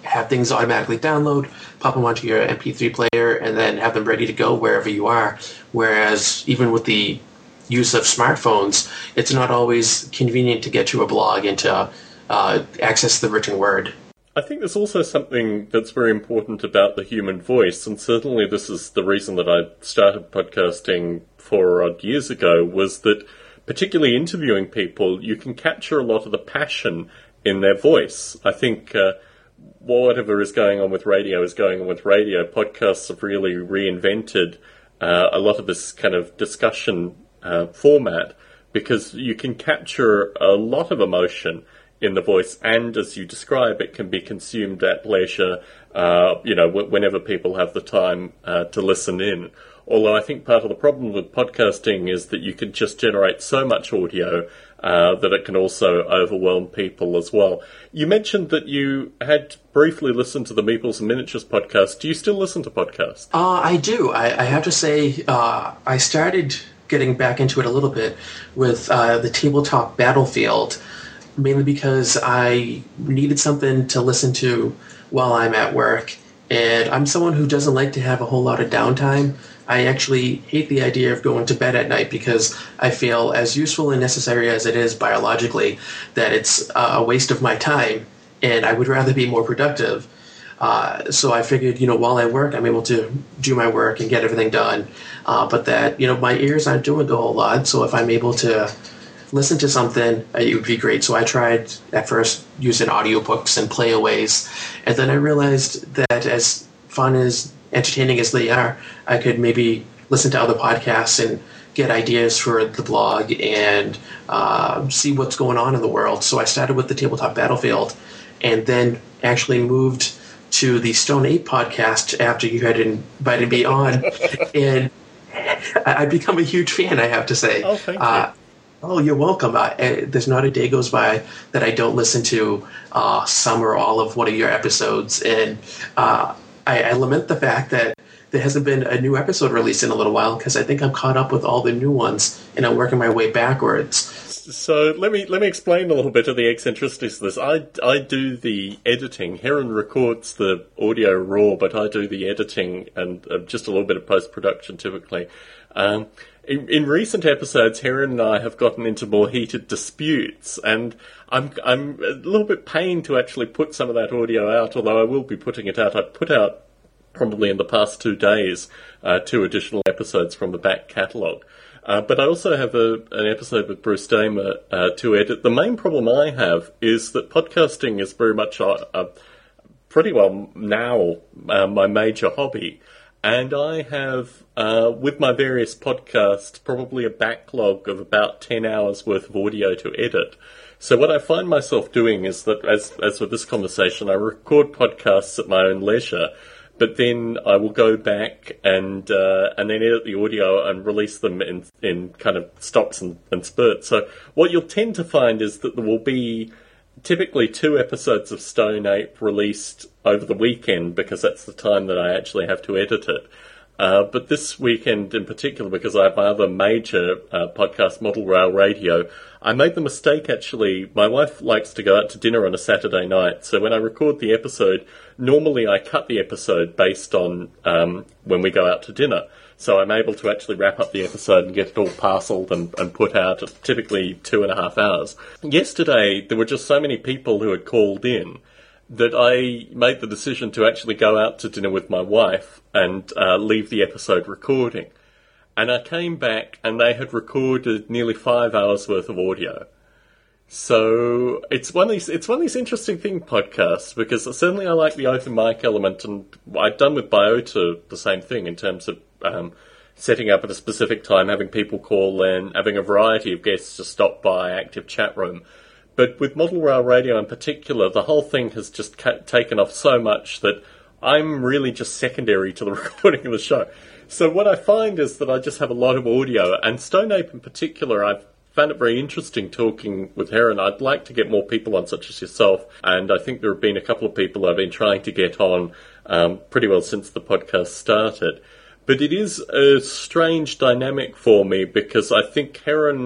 have things automatically download, pop them onto your M P three player, and then have them ready to go wherever you are. Whereas even with the use of smartphones, it's not always convenient to get to a blog and to uh, access the written word. I think there's also something that's very important about the human voice, and certainly this is the reason that I started podcasting four odd years ago, was that particularly interviewing people, you can capture a lot of the passion in their voice. I think uh, whatever is going on with radio is going on with radio. Podcasts have really reinvented uh, a lot of this kind of discussion uh, format, because you can capture a lot of emotion in the voice, and as you describe, it can be consumed at leisure, uh, you know, w- whenever people have the time uh, to listen in. Although I think part of the problem with podcasting is that you can just generate so much audio uh, that it can also overwhelm people as well. You mentioned that you had briefly listened to the Meeples and Miniatures podcast. Do you still listen to podcasts? Uh, I do. I, I have to say, uh, I started getting back into it a little bit with uh, the Tabletop Battlefield, mainly because I needed something to listen to while I'm at work. And I'm someone who doesn't like to have a whole lot of downtime. I actually hate the idea of going to bed at night because I feel, as useful and necessary as it is biologically, that it's a waste of my time, and I would rather be more productive. Uh, so I figured, you know, while I work, I'm able to do my work and get everything done. Uh, but that, you know, my ears aren't doing a whole lot. So if I'm able to listen to something, uh, it would be great. So I tried at first using audiobooks and playaways. And then I realized that as fun as entertaining as they are, I could maybe listen to other podcasts and get ideas for the blog and uh, see what's going on in the world. So I started with the Tabletop Battlefield and then actually moved to the Stone Ape podcast after you had invited me on. And I've become a huge fan, I have to say. Oh, thank you. Uh, Oh, you're welcome. Uh, there's not a day goes by that I don't listen to uh, some or all of one of your episodes. And uh, I, I lament the fact that there hasn't been a new episode released in a little while, because I think I'm caught up with all the new ones and I'm working my way backwards. So let me let me explain a little bit of the eccentricities of this. I, I do the editing. Heron records the audio raw, but I do the editing and uh, just a little bit of post-production typically. Um, in, in recent episodes, Heron and I have gotten into more heated disputes, and I'm I'm a little bit pained to actually put some of that audio out, although I will be putting it out. I put out probably in the past two days uh, two additional episodes from the back catalogue. Uh, but I also have a, an episode with Bruce Damer uh, to edit. The main problem I have is that podcasting is very much a, a pretty well now uh, my major hobby. And I have, uh, with my various podcasts, probably a backlog of about ten hours worth of audio to edit. So what I find myself doing is that, as, as with this conversation, I record podcasts at my own leisure, but then I will go back and uh, and then edit the audio and release them in in kind of stops and, and spurts. So what you'll tend to find is that there will be typically two episodes of Stone Ape released over the weekend, because that's the time that I actually have to edit it. Uh, but this weekend in particular, because I have my other major uh, podcast, Model Rail Radio, I made the mistake, actually. My wife likes to go out to dinner on a Saturday night, so when I record the episode, normally I cut the episode based on um, when we go out to dinner. So I'm able to actually wrap up the episode and get it all parcelled and, and put out at typically two and a half hours. Yesterday, there were just so many people who had called in that I made the decision to actually go out to dinner with my wife and uh, leave the episode recording. And I came back and they had recorded nearly five hours worth of audio. So it's one of these it's one of these interesting thing podcasts, because certainly I like the open mic element, and I've done with Biota the same thing in terms of um, setting up at a specific time, having people call in, having a variety of guests to stop by, active chat room. But with Model Rail Radio in particular, the whole thing has just ca- taken off so much that I'm really just secondary to the recording of the show. So what I find is that I just have a lot of audio, and Stone Ape in particular, I've found it very interesting talking with Heron. I'd like to get more people on, such as yourself, and I think there have been a couple of people I've been trying to get on um, pretty well since the podcast started. But it is a strange dynamic for me, because I think Heron,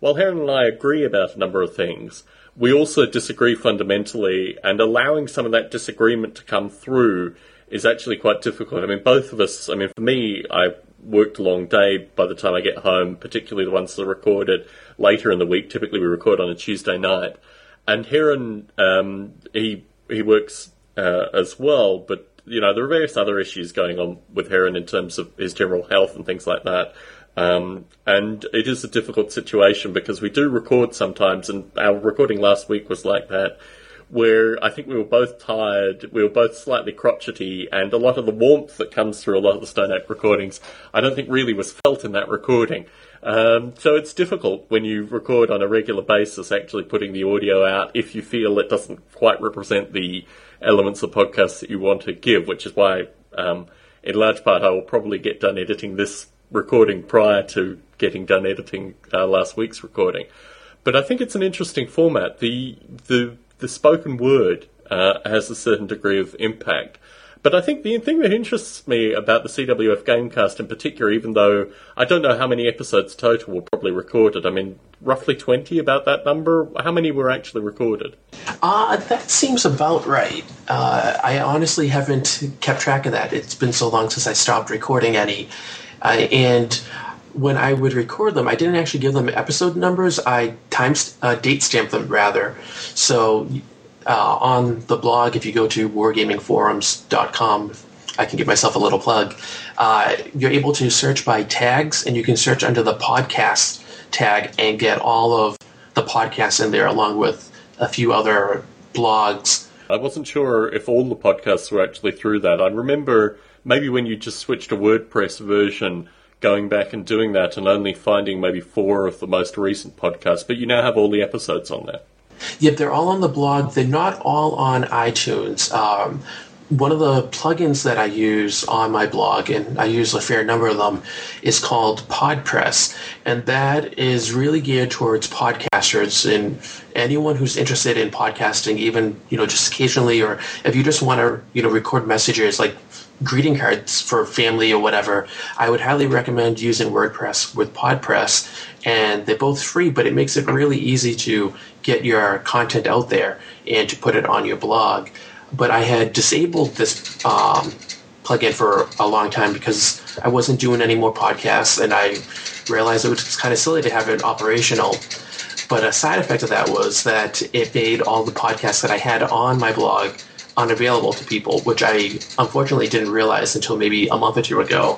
while Heron and I agree about a number of things, we also disagree fundamentally, and allowing some of that disagreement to come through is actually quite difficult. I mean, both of us, I mean, for me, I worked a long day by the time I get home, particularly the ones that are recorded later in the week. Typically we record on a Tuesday night. And Heron, um, he he works uh, as well, but, you know, there are various other issues going on with Heron in terms of his general health and things like that. Um, and it is a difficult situation because we do record sometimes, and our recording last week was like that, where I think we were both tired, we were both slightly crotchety, and a lot of the warmth that comes through a lot of the Stone Ape recordings, I don't think really was felt in that recording. Um, so it's difficult when you record on a regular basis, actually putting the audio out if you feel it doesn't quite represent the elements of podcasts that you want to give, which is why, um, in large part, I will probably get done editing this recording prior to getting done editing uh, last week's recording. But I think it's an interesting format. The the the spoken word uh, has a certain degree of impact. But I think the thing that interests me about the C W F Gamecast in particular, even though I don't know how many episodes total were probably recorded, I mean, roughly twenty, about that number, how many were actually recorded? Uh, that seems about right. Uh, I honestly haven't kept track of that. It's been so long since I stopped recording any. Uh, and when I would record them, I didn't actually give them episode numbers. I time uh, date stamped them, rather. So uh, on the blog, if you go to wargaming forums dot com, I can give myself a little plug, uh, you're able to search by tags, and you can search under the podcast tag and get all of the podcasts in there, along with a few other blogs. I wasn't sure if all the podcasts were actually through that. I remember maybe when you just switched to WordPress version, going back and doing that and only finding maybe four of the most recent podcasts, but you now have all the episodes on there. Yep, they're all on the blog. They're not all on iTunes. Um, one of the plugins that I use on my blog, and I use a fair number of them, is called PodPress, and that is really geared towards podcasters and anyone who's interested in podcasting, even, you know, just occasionally, or if you just want to, you know, record messages like greeting cards for family or whatever, I would highly recommend using WordPress with PodPress. And they're both free, but it makes it really easy to get your content out there and to put it on your blog. But I had disabled this um, plugin for a long time because I wasn't doing any more podcasts, and I realized it was kind of silly to have it operational. But a side effect of that was that it made all the podcasts that I had on my blog unavailable to people, which I unfortunately didn't realize until maybe a month or two ago.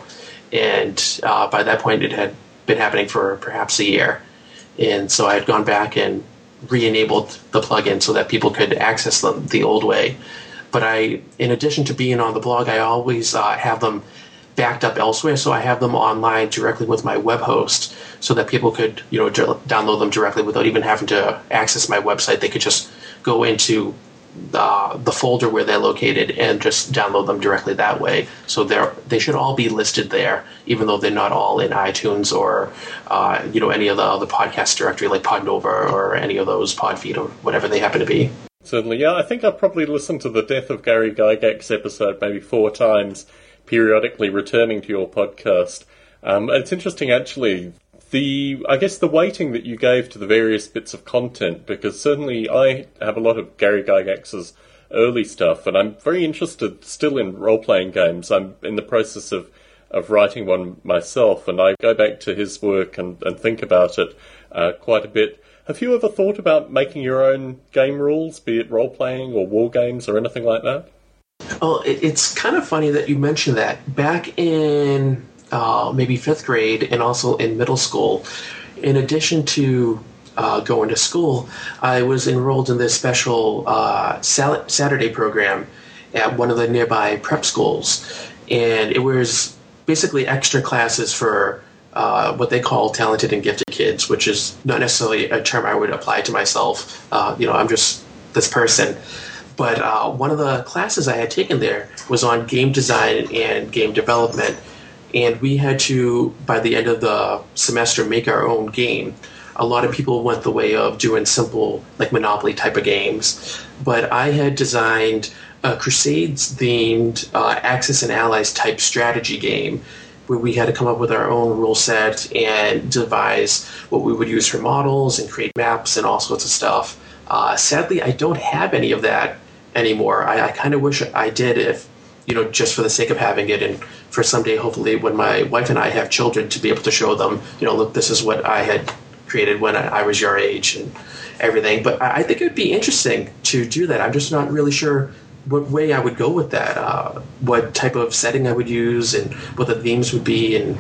And uh, by that point, it had been happening for perhaps a year. And so I had gone back and re-enabled the plugin so that people could access them the old way. But I, in addition to being on the blog, I always uh, have them backed up elsewhere. So I have them online directly with my web host so that people could, you know, d- download them directly without even having to access my website. They could just go into Uh, the folder where they're located and just download them directly that way. So they're they should all be listed there, even though they're not all in iTunes or uh, you know, any of the other podcast directory like Podnova or any of those, Podfeed or whatever they happen to be. Certainly, yeah. I think I've probably listened to the Death of Gary Gygax episode maybe four times, periodically returning to your podcast. Um, it's interesting, actually, the I guess the weighting that you gave to the various bits of content, because certainly I have a lot of Gary Gygax's early stuff, and I'm very interested still in role-playing games. I'm in the process of, of writing one myself, and I go back to his work and, and think about it uh, quite a bit. Have you ever thought about making your own game rules, be it role-playing or war games or anything like that? Well, it, it's kind of funny that you mentioned that. Back in Uh, maybe fifth grade and also in middle school, in addition to uh, going to school, I was enrolled in this special uh, sal- Saturday program at one of the nearby prep schools. And it was basically extra classes for uh, what they call talented and gifted kids, which is not necessarily a term I would apply to myself. Uh, you know, I'm just this person. But uh, one of the classes I had taken there was on game design and game development. And we had to, by the end of the semester, make our own game. A lot of people went the way of doing simple, like Monopoly type of games. But I had designed a Crusades-themed uh, Axis and Allies type strategy game. where we had to come up with our own rule set and devise what we would use for models and create maps and all sorts of stuff. Uh, sadly, I don't have any of that anymore. I, I kind of wish I did, if you know, just for the sake of having it, and for someday, hopefully, when my wife and I have children, to be able to show them, you know, look, this is what I had created when I, I was your age and everything. But I, I think it would be interesting to do that. I'm just not really sure what way I would go with that, uh, what type of setting I would use, and what the themes would be, and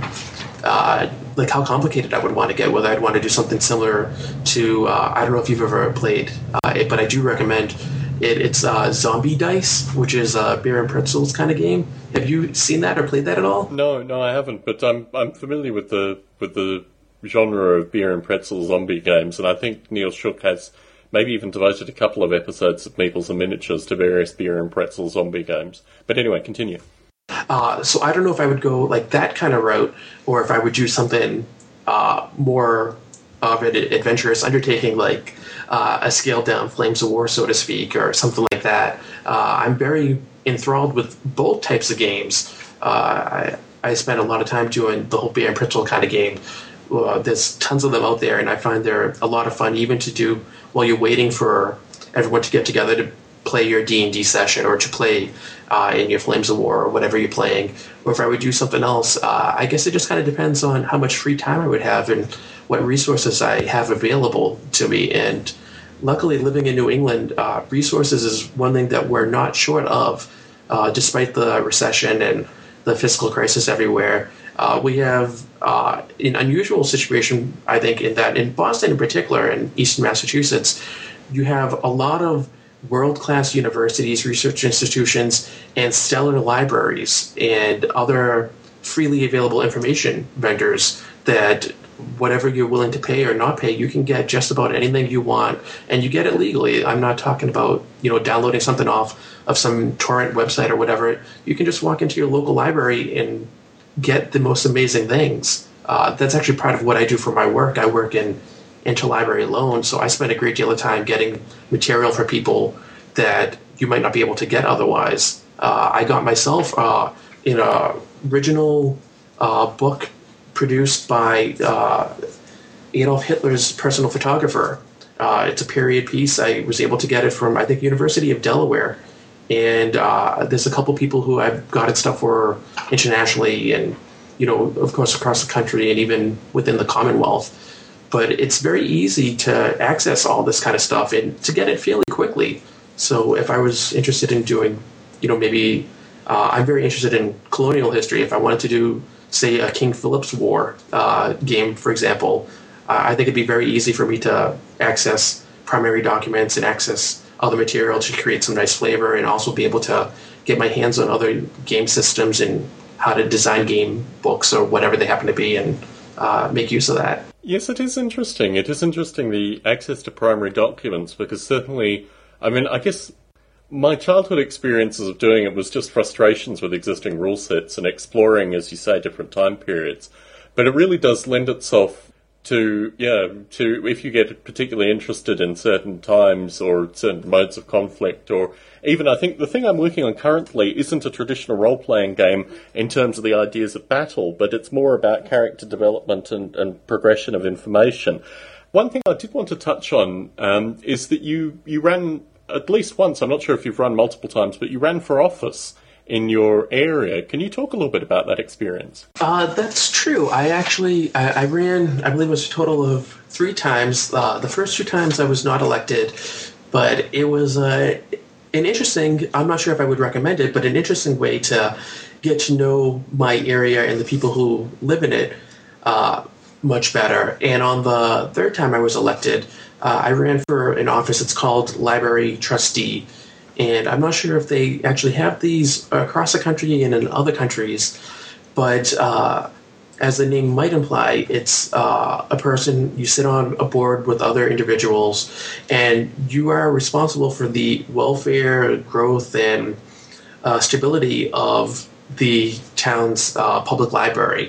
uh, like how complicated I would want to get, whether I'd want to do something similar to, uh, I don't know if you've ever played uh, it, but I do recommend it. It's uh, Zombie Dice, which is a beer and pretzels kind of game. Have you seen that or played that at all? No, no, I haven't, but I'm I'm familiar with the with the genre of beer and pretzel zombie games, and I think Neil Shook has maybe even devoted a couple of episodes of Meeples and Miniatures to various beer and pretzel zombie games. But anyway, continue. Uh, so I don't know if I would go like that kind of route, or if I would do something uh, more of an adventurous undertaking, like uh, a scaled-down Flames of War, so to speak, or something like that. Uh, I'm very enthralled with both types of games. Uh, I, I spend a lot of time doing the whole beer and pretzel kind of game. Uh, there's tons of them out there, and I find they're a lot of fun, even to do while you're waiting for everyone to get together to play your D and D session, or to play uh, in your Flames of War, or whatever you're playing. Or if I would do something else, uh, I guess it just kind of depends on how much free time I would have and what resources I have available to me. And luckily, living in New England, uh, resources is one thing that we're not short of, uh, despite the recession and the fiscal crisis everywhere. Uh, we have uh, an unusual situation, I think, in that in Boston in particular, and Eastern Massachusetts, you have a lot of world-class universities, research institutions, and stellar libraries and other freely available information vendors that whatever you're willing to pay or not pay, you can get just about anything you want, and you get it legally. I'm not talking about, you know, downloading something off of some torrent website or whatever. You can just walk into your local library and get the most amazing things. Uh, that's actually part of what I do for my work. I work in interlibrary loan, so I spend a great deal of time getting material for people that you might not be able to get otherwise. Uh, I got myself uh, in a original uh, book produced by uh, Adolf Hitler's personal photographer. Uh, it's a period piece. I was able to get it from, I think, University of Delaware. And uh, there's a couple people who I've gotten stuff for internationally, and, you know, of course, across the country and even within the Commonwealth. But it's very easy to access all this kind of stuff and to get it fairly quickly. So if I was interested in doing, you know, maybe uh, I'm very interested in colonial history. If I wanted to do, say, a King Philip's War uh, game, for example, uh, I think it'd be very easy for me to access primary documents and access other material to create some nice flavor, and also be able to get my hands on other game systems and how to design game books or whatever they happen to be, and uh, make use of that. Yes, it is interesting. It is interesting, the access to primary documents, because certainly, I mean, I guess my childhood experiences of doing it was just frustrations with existing rule sets and exploring, as you say, different time periods. But it really does lend itself to, yeah, to, if you get particularly interested in certain times or certain modes of conflict, or even, I think the thing I'm working on currently isn't a traditional role-playing game in terms of the ideas of battle, but it's more about character development and, and progression of information. One thing I did want to touch on um, is that you, you ran at least once, I'm not sure if you've run multiple times, but you ran for office in your area. Can you talk a little bit about that experience? Uh, that's true. I actually, I, I ran, I believe it was a total of three times. Uh, the first two times I was not elected, but it was uh, an interesting, I'm not sure if I would recommend it, but an interesting way to get to know my area and the people who live in it uh, much better. And on the third time I was elected, uh, I ran for an office. It's called library trustee. And I'm not sure if they actually have these across the country and in other countries, but uh, as the name might imply, it's uh, a person, you sit on a board with other individuals, and you are responsible for the welfare, growth, and uh, stability of the town's uh, public library.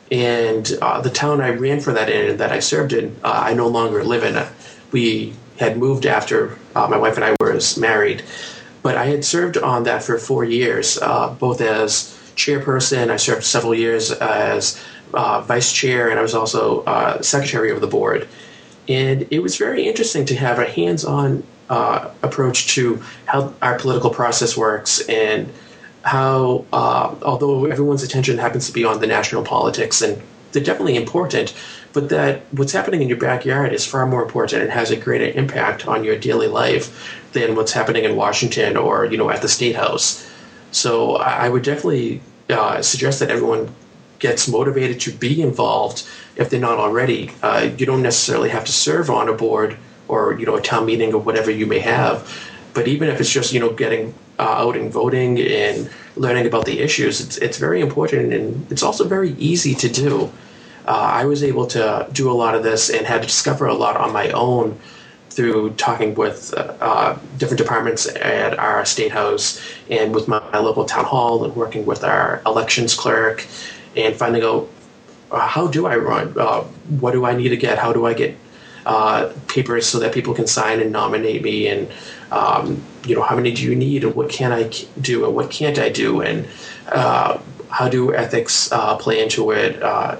And uh, the town I ran for that in, that I served in, uh, I no longer live in. We had moved after uh, my wife and I were married. But I had served on that for four years, uh, both as chairperson. I served several years as uh, vice chair, and I was also uh, secretary of the board. And it was very interesting to have a hands-on uh, approach to how our political process works and how, uh, although everyone's attention happens to be on the national politics, and they're definitely important, but that what's happening in your backyard is far more important and has a greater impact on your daily life than what's happening in Washington or, you know, at the State House. So I would definitely uh, suggest that everyone gets motivated to be involved if they're not already. Uh, you don't necessarily have to serve on a board or, you know, a town meeting or whatever you may have. But even if it's just, you know, getting uh, out and voting and learning about the issues, it's, it's very important, and it's also very easy to do. Uh, I was able to do a lot of this and had to discover a lot on my own through talking with uh, different departments at our state house and with my, my local town hall and working with our elections clerk and finding out uh, how do I run? Uh, what do I need to get? How do I get uh, papers so that people can sign and nominate me? And, um, you know, how many do you need? And what can I do? And what can't I do? And uh, how do ethics uh, play into it? Uh,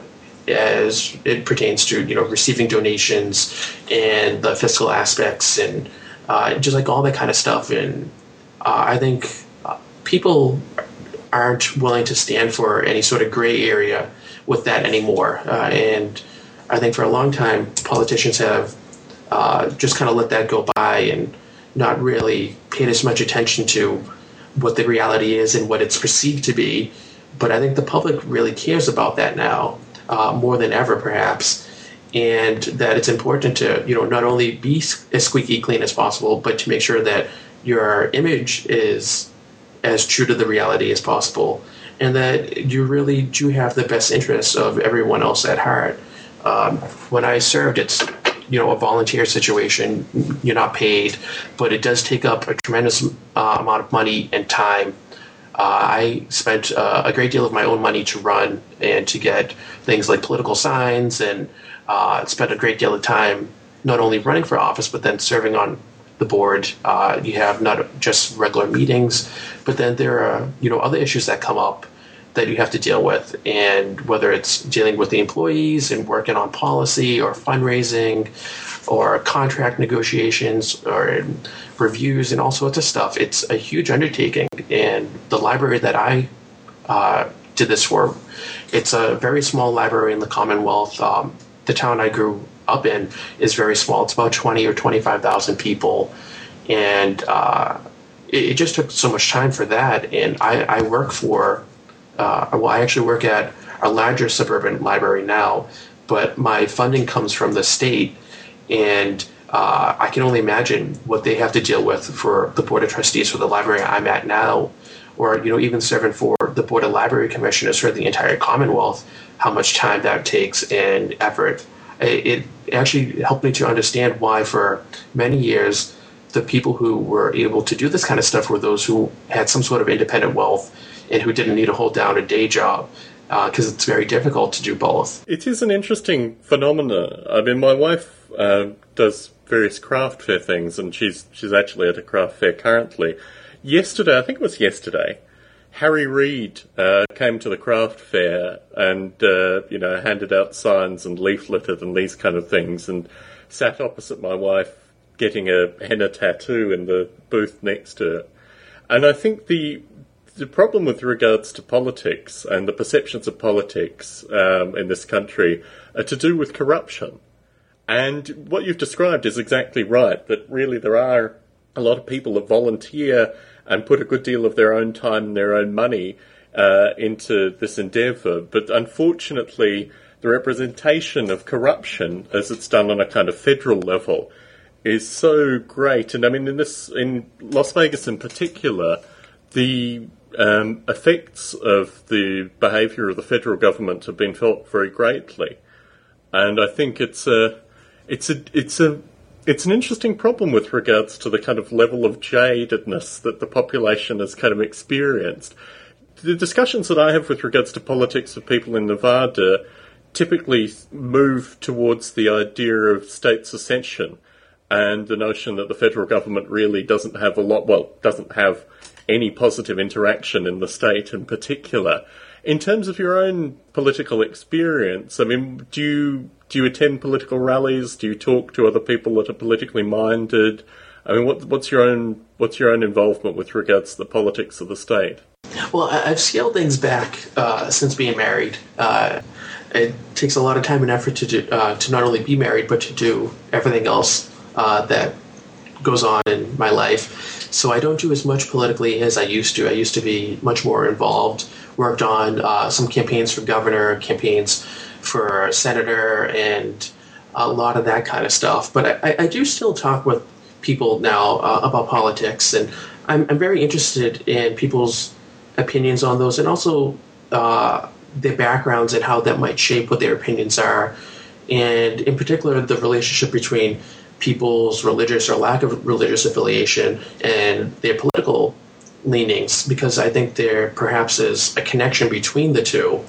as it pertains to, you know, receiving donations and the fiscal aspects and uh, just like all that kind of stuff. And uh, I think uh, people aren't willing to stand for any sort of gray area with that anymore. Uh, and I think for a long time, politicians have uh, just kind of let that go by and not really paid as much attention to what the reality is and what it's perceived to be. But I think the public really cares about that now. Uh, more than ever, perhaps, and that it's important to, you know, not only be as squeaky clean as possible, but to make sure that your image is as true to the reality as possible, and that you really do have the best interests of everyone else at heart. Um, when I served, it's, you know, a volunteer situation. You're not paid, but it does take up a tremendous uh, amount of money and time. Uh, I spent uh, a great deal of my own money to run and to get things like political signs, and uh, spent a great deal of time not only running for office, but then serving on the board. Uh, you have not just regular meetings, but then there are, you know, other issues that come up that you have to deal with. And whether it's dealing with the employees and working on policy or fundraising or contract negotiations or reviews and all sorts of stuff, it's a huge undertaking. And the library that I uh, did this for, it's a very small library in the Commonwealth. Um, the town I grew up in is very small. It's about twenty or twenty-five thousand people. And uh, it, it just took so much time for that. And I, I work for, uh, well, I actually work at a larger suburban library now, but my funding comes from the state. And uh, I can only imagine what they have to deal with for the Board of Trustees for the library I'm at now, or, you know, even serving for the Board of Library Commissioners for the entire Commonwealth, how much time that takes and effort. It actually helped me to understand why for many years the people who were able to do this kind of stuff were those who had some sort of independent wealth and who didn't need to hold down a day job, because uh, it's very difficult to do both. It is an interesting phenomenon. I mean, my wife uh, does various craft fair things, and she's she's actually at a craft fair currently. Yesterday, I think it was yesterday, Harry Reid uh, came to the craft fair and, uh, you know, handed out signs and leafleted and these kind of things, and sat opposite my wife getting a henna tattoo in the booth next to her. And I think the the problem with regards to politics and the perceptions of politics um, in this country are to do with corruption. And what you've described is exactly right, that really there are a lot of people that volunteer and put a good deal of their own time and their own money uh, into this endeavour. But unfortunately, the representation of corruption, as it's done on a kind of federal level, is so great. And I mean, in this, in Las Vegas in particular, the um, effects of the behaviour of the federal government have been felt very greatly. And I think it's a, it's a, it's a, It's an interesting problem with regards to the kind of level of jadedness that the population has kind of experienced. The discussions that I have with regards to politics with people in Nevada typically move towards the idea of state secession and the notion that the federal government really doesn't have a lot, well, doesn't have any positive interaction in the state in particular. In terms of your own political experience, I mean, do you do you attend political rallies? Do you talk to other people that are politically minded? I mean, what, what's your own what's your own involvement with regards to the politics of the state? Well, I've scaled things back uh, since being married. Uh, it takes a lot of time and effort to do, uh, to not only be married, but to do everything else uh, that goes on in my life. So I don't do as much politically as I used to. I used to be much more involved, worked on uh, some campaigns for governor, campaigns for senator, and a lot of that kind of stuff. But I, I do still talk with people now uh, about politics, and I'm, I'm very interested in people's opinions on those, and also uh, their backgrounds and how that might shape what their opinions are, and in particular the relationship between people's religious or lack of religious affiliation and their political leanings, because I think there perhaps is a connection between the two.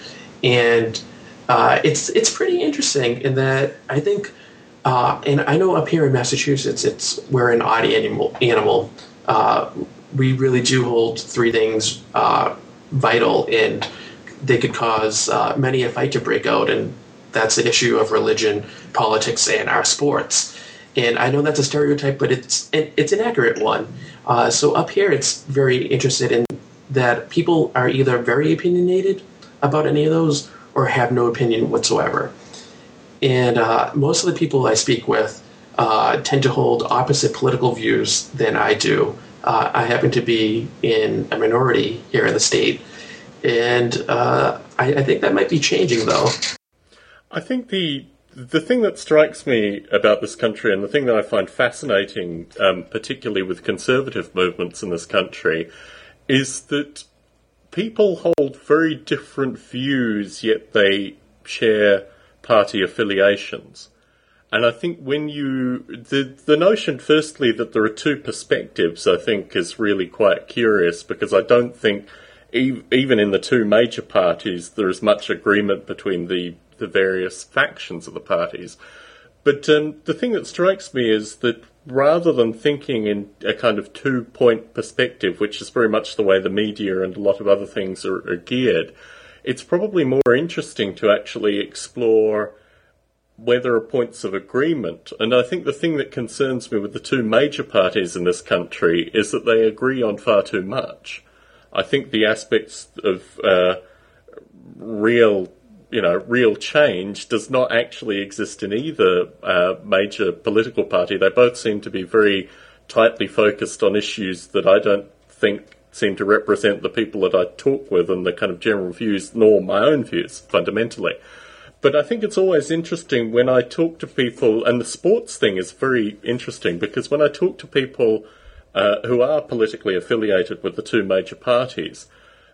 And uh, it's it's pretty interesting in that I think, uh, and I know up here in Massachusetts, it's we're an odd animal. animal. Uh, we really do hold three things uh, vital, and they could cause uh, many a fight to break out, and that's the issue of religion, politics, and our sports. And I know that's a stereotype, but it's it's an accurate one. Uh, so up here, it's very interested in that people are either very opinionated about any of those or have no opinion whatsoever. And uh, most of the people I speak with uh, tend to hold opposite political views than I do. Uh, I happen to be in a minority here in the state, and uh, I, I think that might be changing, though. I think the the thing that strikes me about this country, and the thing that I find fascinating, um, particularly with conservative movements in this country, is that people hold very different views, yet they share party affiliations. And I think when you... The, the notion, firstly, that there are two perspectives, I think, is really quite curious, because I don't think, ev- even in the two major parties, there is much agreement between the, the various factions of the parties. But um, the thing that strikes me is that rather than thinking in a kind of two-point perspective, which is very much the way the media and a lot of other things are, are geared, it's probably more interesting to actually explore where there are points of agreement. And I think the thing that concerns me with the two major parties in this country is that they agree on far too much. I think the aspects of uh, real, you know, real change does not actually exist in either uh, major political party. They both seem to be very tightly focused on issues that I don't think seem to represent the people that I talk with and the kind of general views, nor my own views, fundamentally. But I think it's always interesting when I talk to people, and the sports thing is very interesting, because when I talk to people uh, who are politically affiliated with the two major parties,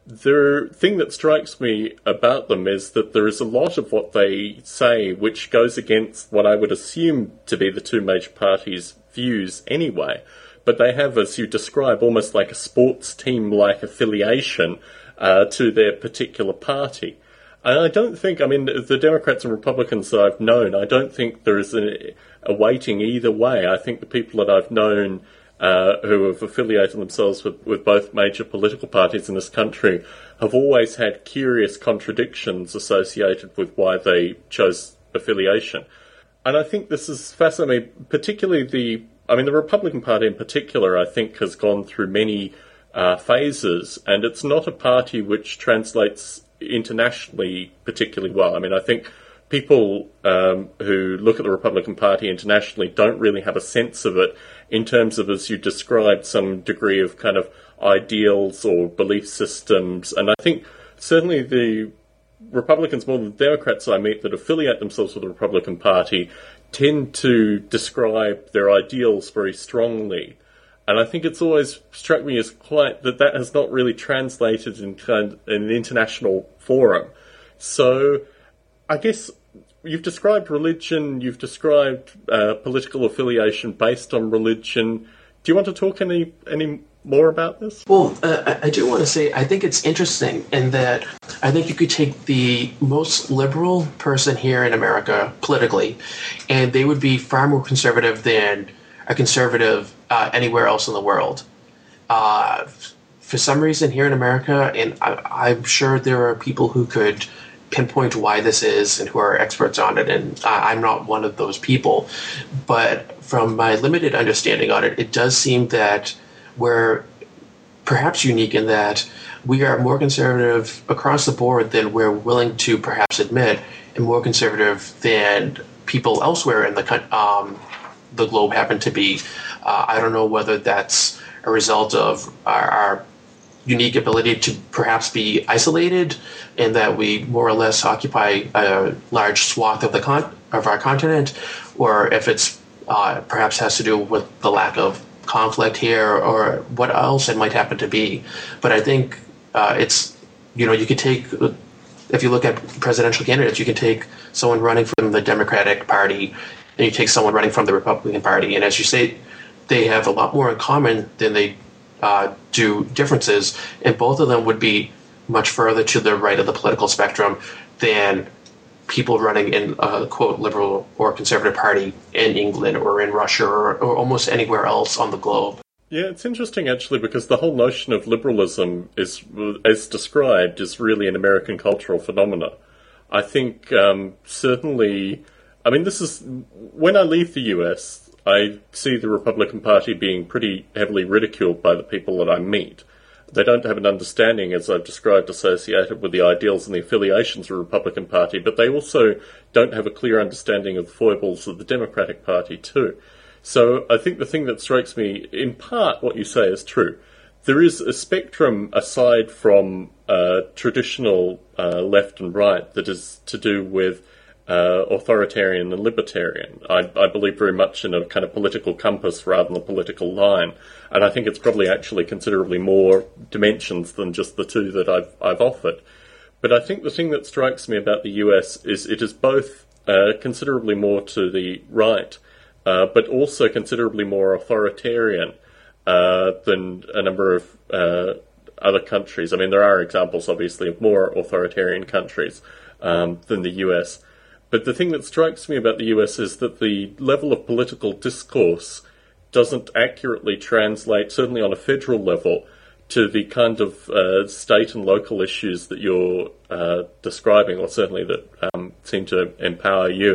the thing that strikes me about them is that there is a lot of what they say which goes against what I would assume to be the two major parties' views anyway. But they have, as you describe, almost like a sports team-like affiliation uh, to their particular party. And I don't think, I mean, the Democrats and Republicans that I've known, I don't think there is a, a weighting either way. I think the people that I've known uh, who have affiliated themselves with, with both major political parties in this country have always had curious contradictions associated with why they chose affiliation. And I think this is fascinating, particularly the, I mean, the Republican Party in particular, I think, has gone through many uh, phases, and it's not a party which translates internationally particularly well. I mean, I think people um, who look at the Republican Party internationally don't really have a sense of it in terms of, as you described, some degree of kind of ideals or belief systems. And I think certainly the Republicans, more than the Democrats I meet that affiliate themselves with the Republican Party, tend to describe their ideals very strongly. And I think it's always struck me as quite that that has not really translated in, kind of, in an international forum. So I guess you've described religion, you've described uh, political affiliation based on religion. Do you want to talk any any more about this? Well, uh, I do want to say I think it's interesting in that I think you could take the most liberal person here in America politically, and they would be far more conservative than a conservative uh, anywhere else in the world. Uh, for some reason here in America, and I, I'm sure there are people who could pinpoint why this is and who are experts on it, and I, I'm not one of those people. But from my limited understanding on it, it does seem that we're perhaps unique in that we are more conservative across the board than we're willing to perhaps admit, and more conservative than people elsewhere in the um, the globe happen to be. Uh, I don't know whether that's a result of our, our unique ability to perhaps be isolated, and that we more or less occupy a large swath of the con- of our continent, or if it's uh, perhaps has to do with the lack of conflict here, or what else it might happen to be. But I think uh, it's, you know, you could take, if you look at presidential candidates, you can take someone running from the Democratic Party, and you take someone running from the Republican Party, and as you say, they have a lot more in common than they uh, do differences, and both of them would be much further to the right of the political spectrum than people running in a, quote, liberal or conservative party in England or in Russia or, or almost anywhere else on the globe. Yeah, it's interesting, actually, because the whole notion of liberalism is, as described, is really an American cultural phenomena. I think um, certainly, I mean, this is, when I leave the U S, I see the Republican Party being pretty heavily ridiculed by the people that I meet. They don't have an understanding, as I've described, associated with the ideals and the affiliations of the Republican Party, but they also don't have a clear understanding of the foibles of the Democratic Party too. So I think the thing that strikes me, in part what you say is true. There is a spectrum aside from uh, traditional uh, left and right that is to do with Uh, authoritarian and libertarian. I, I believe very much in a kind of political compass rather than a political line, and I think it's probably actually considerably more dimensions than just the two that I've, I've offered. But I think the thing that strikes me about the U S is it is both uh, considerably more to the right, uh, but also considerably more authoritarian uh, than a number of uh, other countries. I mean, there are examples, obviously, of more authoritarian countries um, than the U S. But the thing that strikes me about the U S is that the level of political discourse doesn't accurately translate, certainly on a federal level, to the kind of uh, state and local issues that you're uh, describing, or certainly that um, seem to empower you.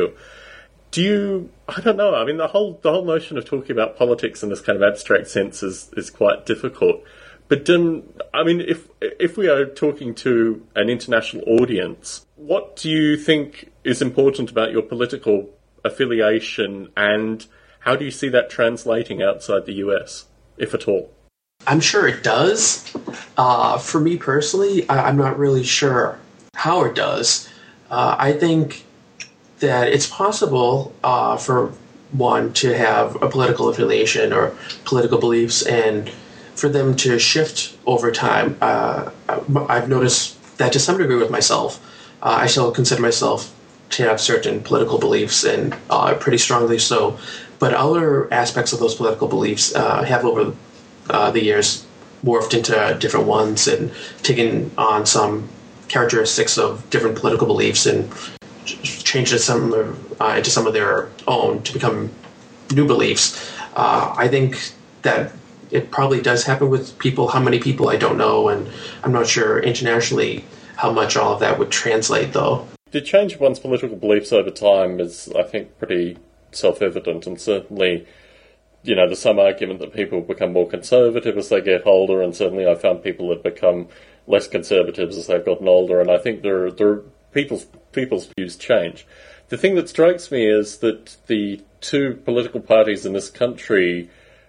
Do you, I don't know, I mean, the whole the whole notion of talking about politics in this kind of abstract sense is, is quite difficult. But, um, I mean, if if we are talking to an international audience, what do you think is important about your political affiliation, and how do you see that translating outside the U S, if at all? I'm sure it does. Uh, for me personally, I, I'm not really sure how it does. Uh, I think that it's possible uh, for one to have a political affiliation or political beliefs, and for them to shift over time. Uh, I've noticed that to some degree with myself. Uh, I still consider myself to have certain political beliefs, and uh, pretty strongly so. But other aspects of those political beliefs uh, have over uh, the years morphed into different ones and taken on some characteristics of different political beliefs and changed some uh, into some of their own to become new beliefs. Uh, I think that it probably does happen with people. How many people, I don't know, and I'm not sure internationally how much all of that would translate, though. The change of one's political beliefs over time is, I think, pretty self-evident, and certainly, you know, there's some argument that people become more conservative as they get older, and certainly I found people that become less conservative as they've gotten older, and I think there are, there are people's, people's views change. The thing that strikes me is that the two political parties in this country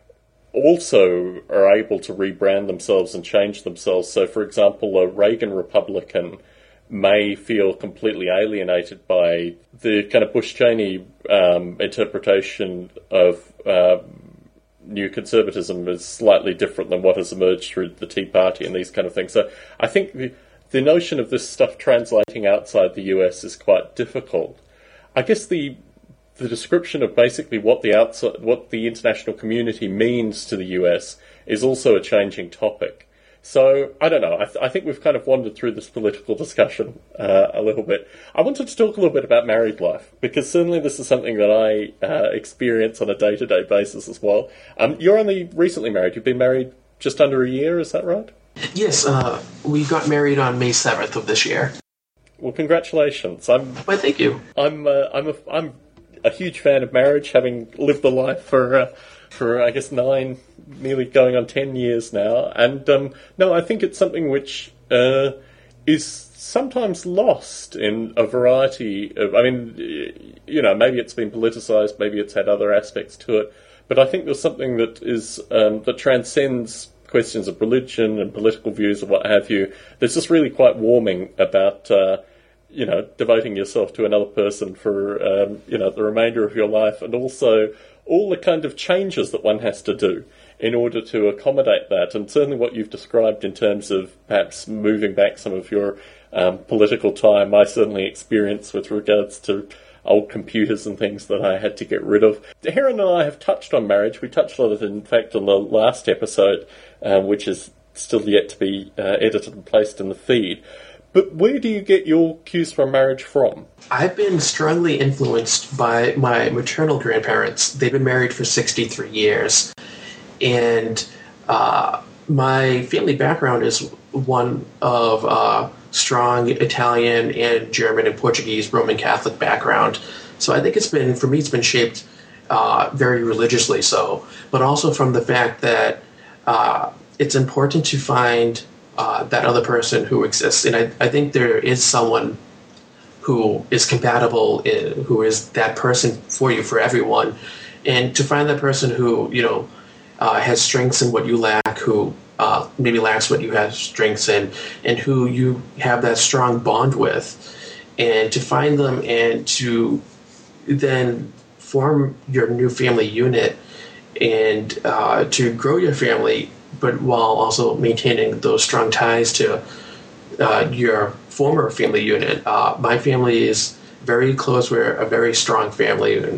also are able to rebrand themselves and change themselves. So, for example, a Reagan Republican may feel completely alienated by the kind of Bush-Cheney um, interpretation of uh, new conservatism is slightly different than what has emerged through the Tea Party and these kind of things. So I think the, the notion of this stuff translating outside the U S is quite difficult. I guess the the description of basically what the outside, what the international community means to the U S is also a changing topic. So, I don't know, I, th- I think we've kind of wandered through this political discussion uh, a little bit. I wanted to talk a little bit about married life, because certainly this is something that I uh, experience on a day-to-day basis as well. Um, you're only recently married. You've been married just under a year, is that right? Yes, uh, we got married on May seventh of this year. Well, congratulations. I'm. Why, thank you. I'm. Uh, I'm a. I'm a huge fan of marriage, having lived the life for. Uh, for I guess nine, nearly going on ten years now, and um, no, I think it's something which uh, is sometimes lost in a variety of. I mean, you know, maybe it's been politicised, maybe it's had other aspects to it, but I think there's something that is um, that transcends questions of religion and political views or what have you. That's just really quite warming about. Uh, you know, devoting yourself to another person for, um, you know, the remainder of your life, and also all the kind of changes that one has to do in order to accommodate that. And certainly what you've described in terms of perhaps moving back some of your um, political time, I certainly experienced with regards to old computers and things that I had to get rid of. Heron and I have touched on marriage. We touched on it, in fact, on the last episode, um, which is still yet to be uh, edited and placed in the feed. But where do you get your cues for marriage from? I've been strongly influenced by my maternal grandparents. They've been married for sixty-three years. And uh, my family background is one of uh, strong Italian and German and Portuguese Roman Catholic background. So I think it's been, for me, it's been shaped uh, very religiously so, but also from the fact that uh, it's important to find Uh, that other person who exists. And I, I think there is someone who is compatible, in, who is that person for you, for everyone. And to find that person who, you know, uh, has strengths in what you lack, who uh, maybe lacks what you have strengths in, and who you have that strong bond with. And to find them and to then form your new family unit and uh, to grow your family, but while also maintaining those strong ties to uh, your former family unit. Uh, my family is very close. We're a very strong family, and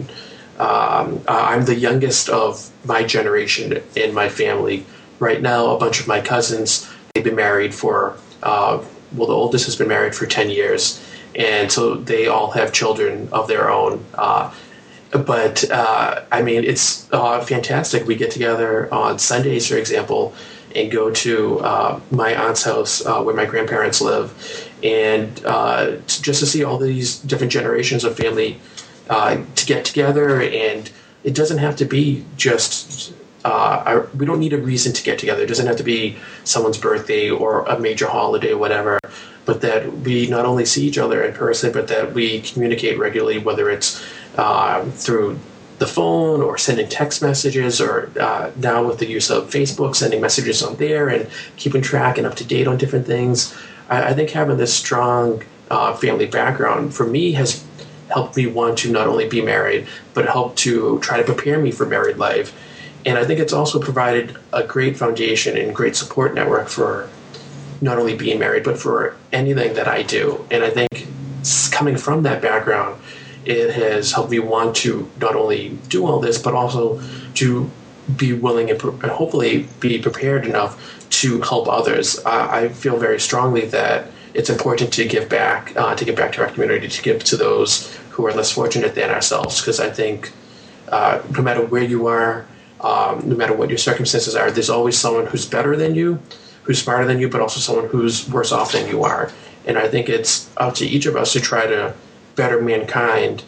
um, I'm the youngest of my generation in my family. Right now, a bunch of my cousins, they've been married for, uh, well, the oldest has been married for ten years, and so they all have children of their own. Uh, But, uh, I mean, it's uh, fantastic. We get together on Sundays, for example, and go to uh, my aunt's house uh, where my grandparents live, and uh, just to see all these different generations of family uh, to get together. And it doesn't have to be just, uh, our, we don't need a reason to get together. It doesn't have to be someone's birthday or a major holiday or whatever, but that we not only see each other in person, but that we communicate regularly, whether it's Uh, through the phone or sending text messages, or uh, now with the use of Facebook, sending messages on there and keeping track and up to date on different things. I, I think having this strong uh, family background for me has helped me want to not only be married, but helped to try to prepare me for married life. And I think it's also provided a great foundation and great support network for not only being married, but for anything that I do. And I think coming from that background, it has helped me want to not only do all this, but also to be willing and, pre- and hopefully be prepared enough to help others. Uh, I feel very strongly that it's important to give back, uh, to give back to our community, to give to those who are less fortunate than ourselves. Because I think uh, no matter where you are, um, no matter what your circumstances are, there's always someone who's better than you, who's smarter than you, but also someone who's worse off than you are. And I think it's up to each of us to try to better mankind,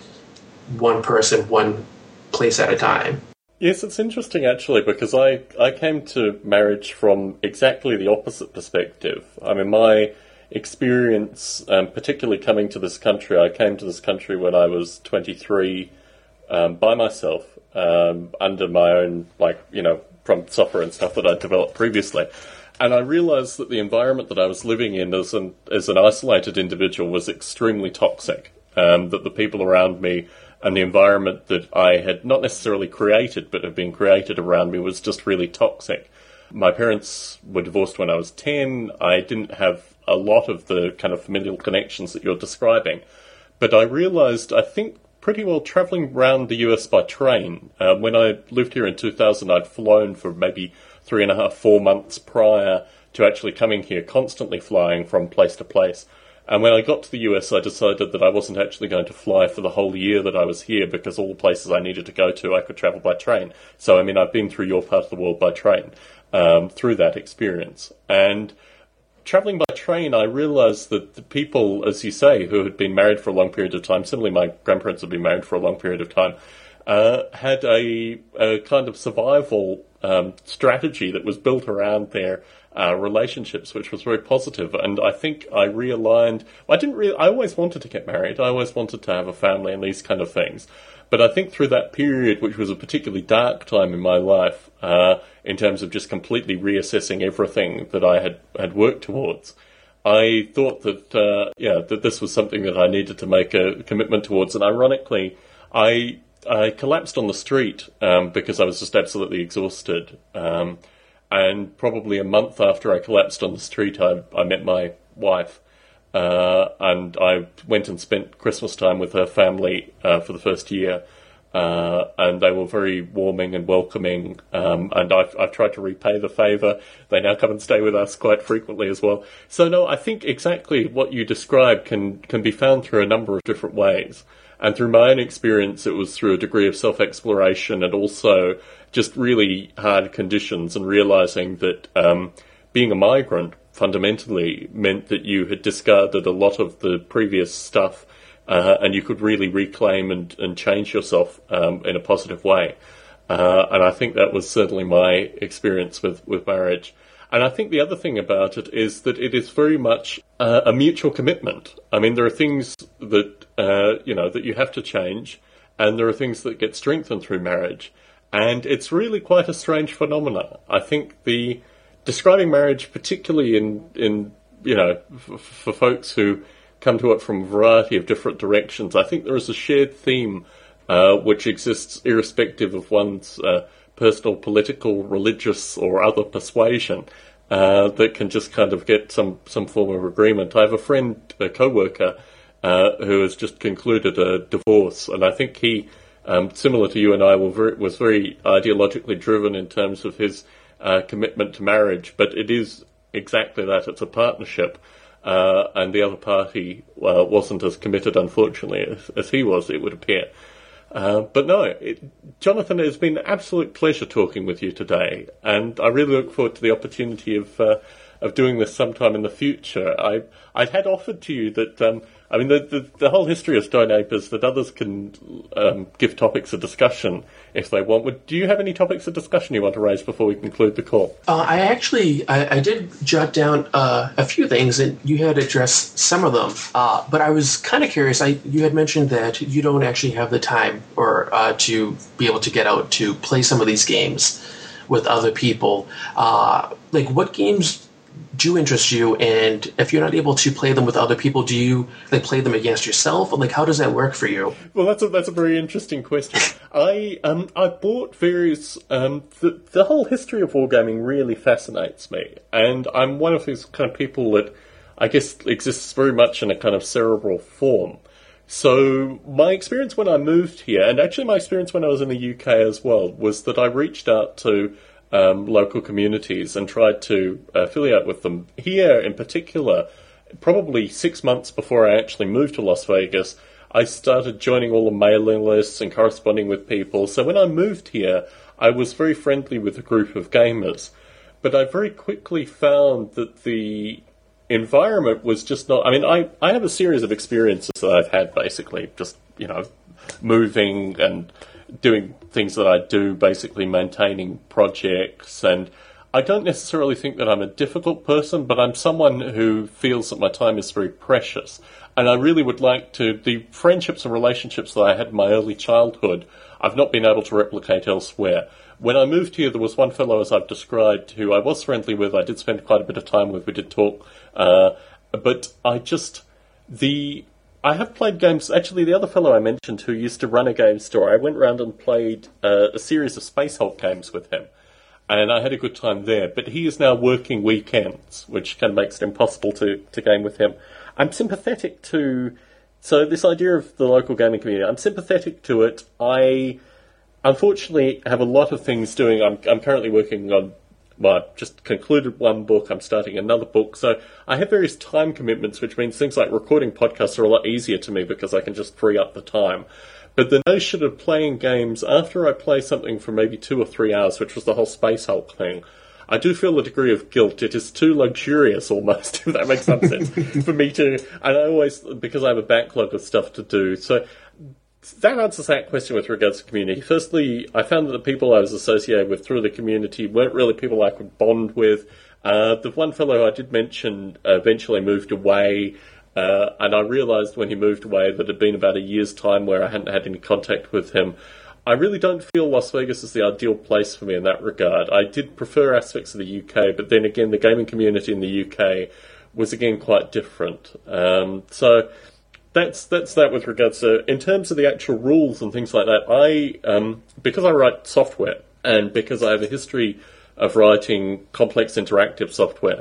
one person, one place at a time. Yes, it's interesting actually, because I, I came to marriage from exactly the opposite perspective. I mean, my experience, um, particularly coming to this country, I came to this country when I was twenty-three um, by myself, um, under my own, like, you know, from software and stuff that I'd developed previously. And I realised that the environment that I was living in as an, as an isolated individual was extremely toxic. Um, that the people around me and the environment that I had not necessarily created, but had been created around me, was just really toxic. My parents were divorced when I was ten. I didn't have a lot of the kind of familial connections that you're describing. But I realised, I think, pretty well travelling around the U S by train. Uh, when I lived here in two thousand, I'd flown for maybe three and a half, four months prior to actually coming here, constantly flying from place to place. And when I got to the U S, I decided that I wasn't actually going to fly for the whole year that I was here because all the places I needed to go to, I could travel by train. So, I mean, I've been through your part of the world by train um, through that experience. And travelling by train, I realised that the people, as you say, who had been married for a long period of time, similarly my grandparents had been married for a long period of time, uh, had a, a kind of survival um, strategy that was built around their uh, relationships, which was very positive. And I think I realigned, I didn't really, I always wanted to get married, I always wanted to have a family and these kind of things. But I think through that period, which was a particularly dark time in my life, uh, in terms of just completely reassessing everything that I had, had worked towards, I thought that, uh, yeah, that this was something that I needed to make a commitment towards. And ironically, I I collapsed on the street um, because I was just absolutely exhausted. Um, and probably a month after I collapsed on the street, I, I met my wife. Uh, and I went and spent Christmas time with her family uh, for the first year, uh, and they were very warming and welcoming, um, and I've, I've tried to repay the favour. They now come and stay with us quite frequently as well. So no, I think exactly what you described can, can be found through a number of different ways. And through my own experience, it was through a degree of self-exploration and also just really hard conditions and realising that um, being a migrant fundamentally meant that you had discarded a lot of the previous stuff uh, and you could really reclaim and, and change yourself um, in a positive way. Uh, and I think that was certainly my experience with, with marriage. And I think the other thing about it is that it is very much uh, a mutual commitment. I mean, there are things that, uh, you know, that you have to change, and there are things that get strengthened through marriage. And it's really quite a strange phenomenon. I think the describing marriage, particularly in, in you know, f- for folks who come to it from a variety of different directions, I think there is a shared theme uh, which exists irrespective of one's uh, personal, political, religious, or other persuasion uh, that can just kind of get some, some form of agreement. I have a friend, a co-worker, uh, who has just concluded a divorce, and I think he, um, similar to you and I, were very, was very ideologically driven in terms of his Uh, commitment to marriage, but it is exactly that. It's a partnership, uh, and the other party uh, wasn't as committed, unfortunately, as, as he was, it would appear. Uh, but no, it, Jonathan, it has been an absolute pleasure talking with you today, and I really look forward to the opportunity of uh, of doing this sometime in the future. I I'd had offered to you that um, I mean the, the the whole history of Stone Ape is that others can um, give topics of discussion if they want. Would, do you have any topics of discussion you want to raise before we conclude the call? Uh, I actually I, I did jot down uh, a few things, and you had addressed some of them. Uh, but I was kind of curious. I you had mentioned that you don't actually have the time or uh, to be able to get out to play some of these games with other people. Uh, like, what games do interest you, and if you're not able to play them with other people, do you like play them against yourself, or like how does that work for you? Well, that's a that's a very interesting question. I um I bought various um the the whole history of wargaming really fascinates me, and I'm one of these kind of people that I guess exists very much in a kind of cerebral form. So my experience when I moved here, and actually my experience when I was in the U K as well, was that I reached out to Um, local communities and tried to affiliate with them. Here in particular, probably six months before I actually moved to Las Vegas, I started joining all the mailing lists and corresponding with people. So when I moved here, I was very friendly with a group of gamers. But I very quickly found that the environment was just not... I mean, I, I have a series of experiences that I've had, basically, just, you know, moving and doing things that I do, basically maintaining projects, and I don't necessarily think that I'm a difficult person, but I'm someone who feels that my time is very precious, and I really would like to, the friendships and relationships that I had in my early childhood, I've not been able to replicate elsewhere. When I moved here, there was one fellow, as I've described, who I was friendly with, I did spend quite a bit of time with, we did talk, uh, but I just, the... I have played games. Actually, the other fellow I mentioned who used to run a game store, I went round and played uh, a series of Space Hulk games with him, and I had a good time there. But he is now working weekends, which kind of makes it impossible to, to game with him. I'm sympathetic to... So this idea of the local gaming community, I'm sympathetic to it. I, unfortunately, have a lot of things doing. I'm, I'm currently working on Well, I've just concluded one book, I'm starting another book, so I have various time commitments, which means things like recording podcasts are a lot easier to me because I can just free up the time. But the notion of playing games after I play something for maybe two or three hours, which was the whole Space Hulk thing, I do feel a degree of guilt. It is too luxurious, almost, if that makes some sense, for me to... And I always... Because I have a backlog of stuff to do. So that answers that question with regards to community. Firstly, I found that the people I was associated with through the community weren't really people I could bond with. Uh, the one fellow I did mention eventually moved away, uh, and I realised when he moved away that it had been about a year's time where I hadn't had any contact with him. I really don't feel Las Vegas is the ideal place for me in that regard. I did prefer aspects of the U K, but then again, the gaming community in the U K was again quite different. Um, so that's that's that with regards to... In terms of the actual rules and things like that, I um, because I write software, and because I have a history of writing complex interactive software,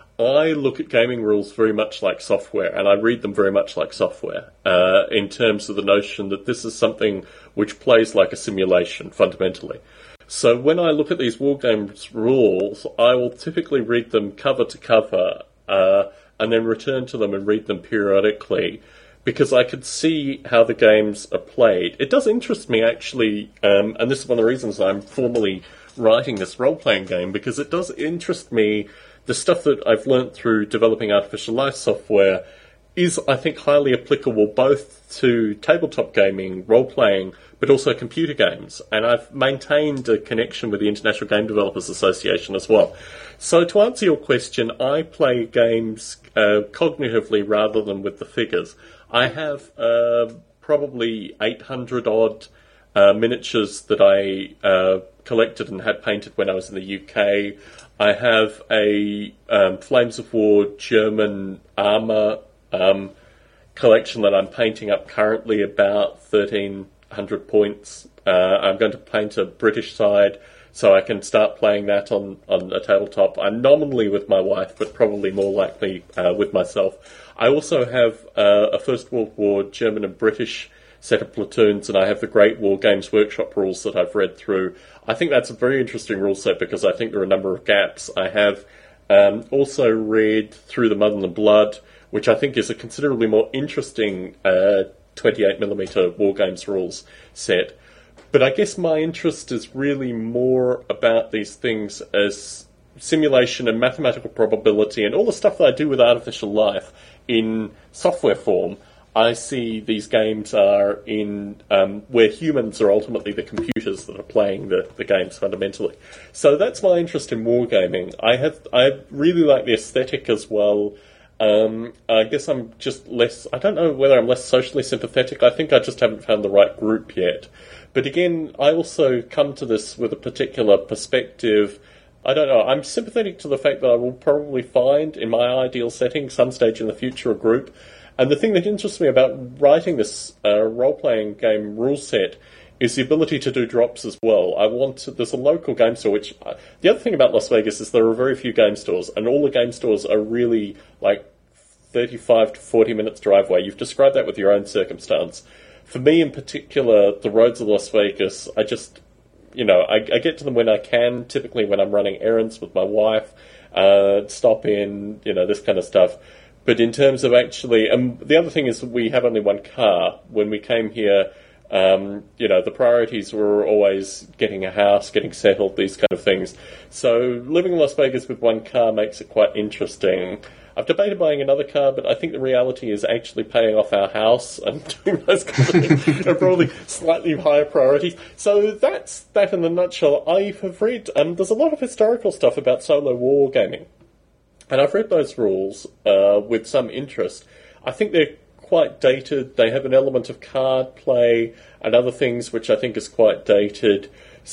I look at gaming rules very much like software, and I read them very much like software, uh, in terms of the notion that this is something which plays like a simulation, fundamentally. So when I look at these wargames rules, I will typically read them cover to cover, uh, and then return to them and read them periodically, because I could see how the games are played. It does interest me, actually, um, and this is one of the reasons I'm formally writing this role-playing game, because it does interest me. The stuff that I've learnt through developing artificial life software is, I think, highly applicable both to tabletop gaming, role-playing, but also computer games. And I've maintained a connection with the International Game Developers Association as well. So to answer your question, I play games uh, cognitively rather than with the figures. I have uh, probably eight hundred odd uh, miniatures that I uh, collected and had painted when I was in the U K. I have a um, Flames of War German armour um, collection that I'm painting up currently, about thirteen hundred points. Uh, I'm going to paint a British side so I can start playing that on, on a tabletop. I'm nominally with my wife, but probably more likely uh, with myself. I also have uh, a First World War German and British set of platoons, and I have the Great War Games Workshop rules that I've read through. I think that's a very interesting rule set because I think there are a number of gaps. I have um, also read through the Mud and the Blood, which I think is a considerably more interesting uh, twenty-eight millimeter War Games rules set. But I guess my interest is really more about these things as simulation and mathematical probability and all the stuff that I do with artificial life in software form. I see these games are in um, where humans are ultimately the computers that are playing the, the games fundamentally. So that's my interest in wargaming. I have I really like the aesthetic as well. Um, I guess I'm just less... I don't know whether I'm less socially sympathetic. I think I just haven't found the right group yet. But again, I also come to this with a particular perspective. I don't know. I'm sympathetic to the fact that I will probably find, in my ideal setting, some stage in the future, a group. And the thing that interests me about writing this uh, role-playing game rule set is the ability to do drops as well. I want to, there's a local game store, which... Uh, the other thing about Las Vegas is there are very few game stores, and all the game stores are really, like, thirty-five to forty minutes drive away. You've described that with your own circumstance. For me, in particular, the roads of Las Vegas, I just... You know, I, I get to them when I can, typically when I'm running errands with my wife, uh, stop in, you know, this kind of stuff. But in terms of actually... Um, the other thing is we have only one car. When we came here, um, you know, the priorities were always getting a house, getting settled, these kind of things. So living in Las Vegas with one car makes it quite interesting. I've debated buying another car, but I think the reality is actually paying off our house and doing those kind of things are probably slightly higher priorities. So that's that in a nutshell. I have read... Um, there's a lot of historical stuff about solo war gaming. And I've read those rules uh, with some interest. I think they're quite dated. They have an element of card play and other things which I think is quite dated.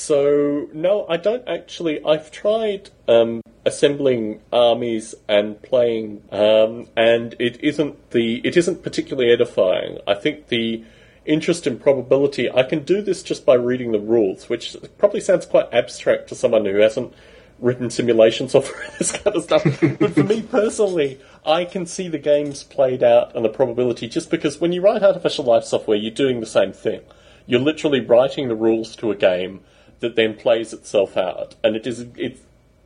So, no, I don't actually... I've tried um, assembling armies and playing, um, and it isn't the it isn't particularly edifying. I think the interest in probability... I can do this just by reading the rules, which probably sounds quite abstract to someone who hasn't written simulation software, this kind of stuff. But for me personally, I can see the games played out and the probability, just because when you write artificial life software, you're doing the same thing. You're literally writing the rules to a game that then plays itself out. And it is, it,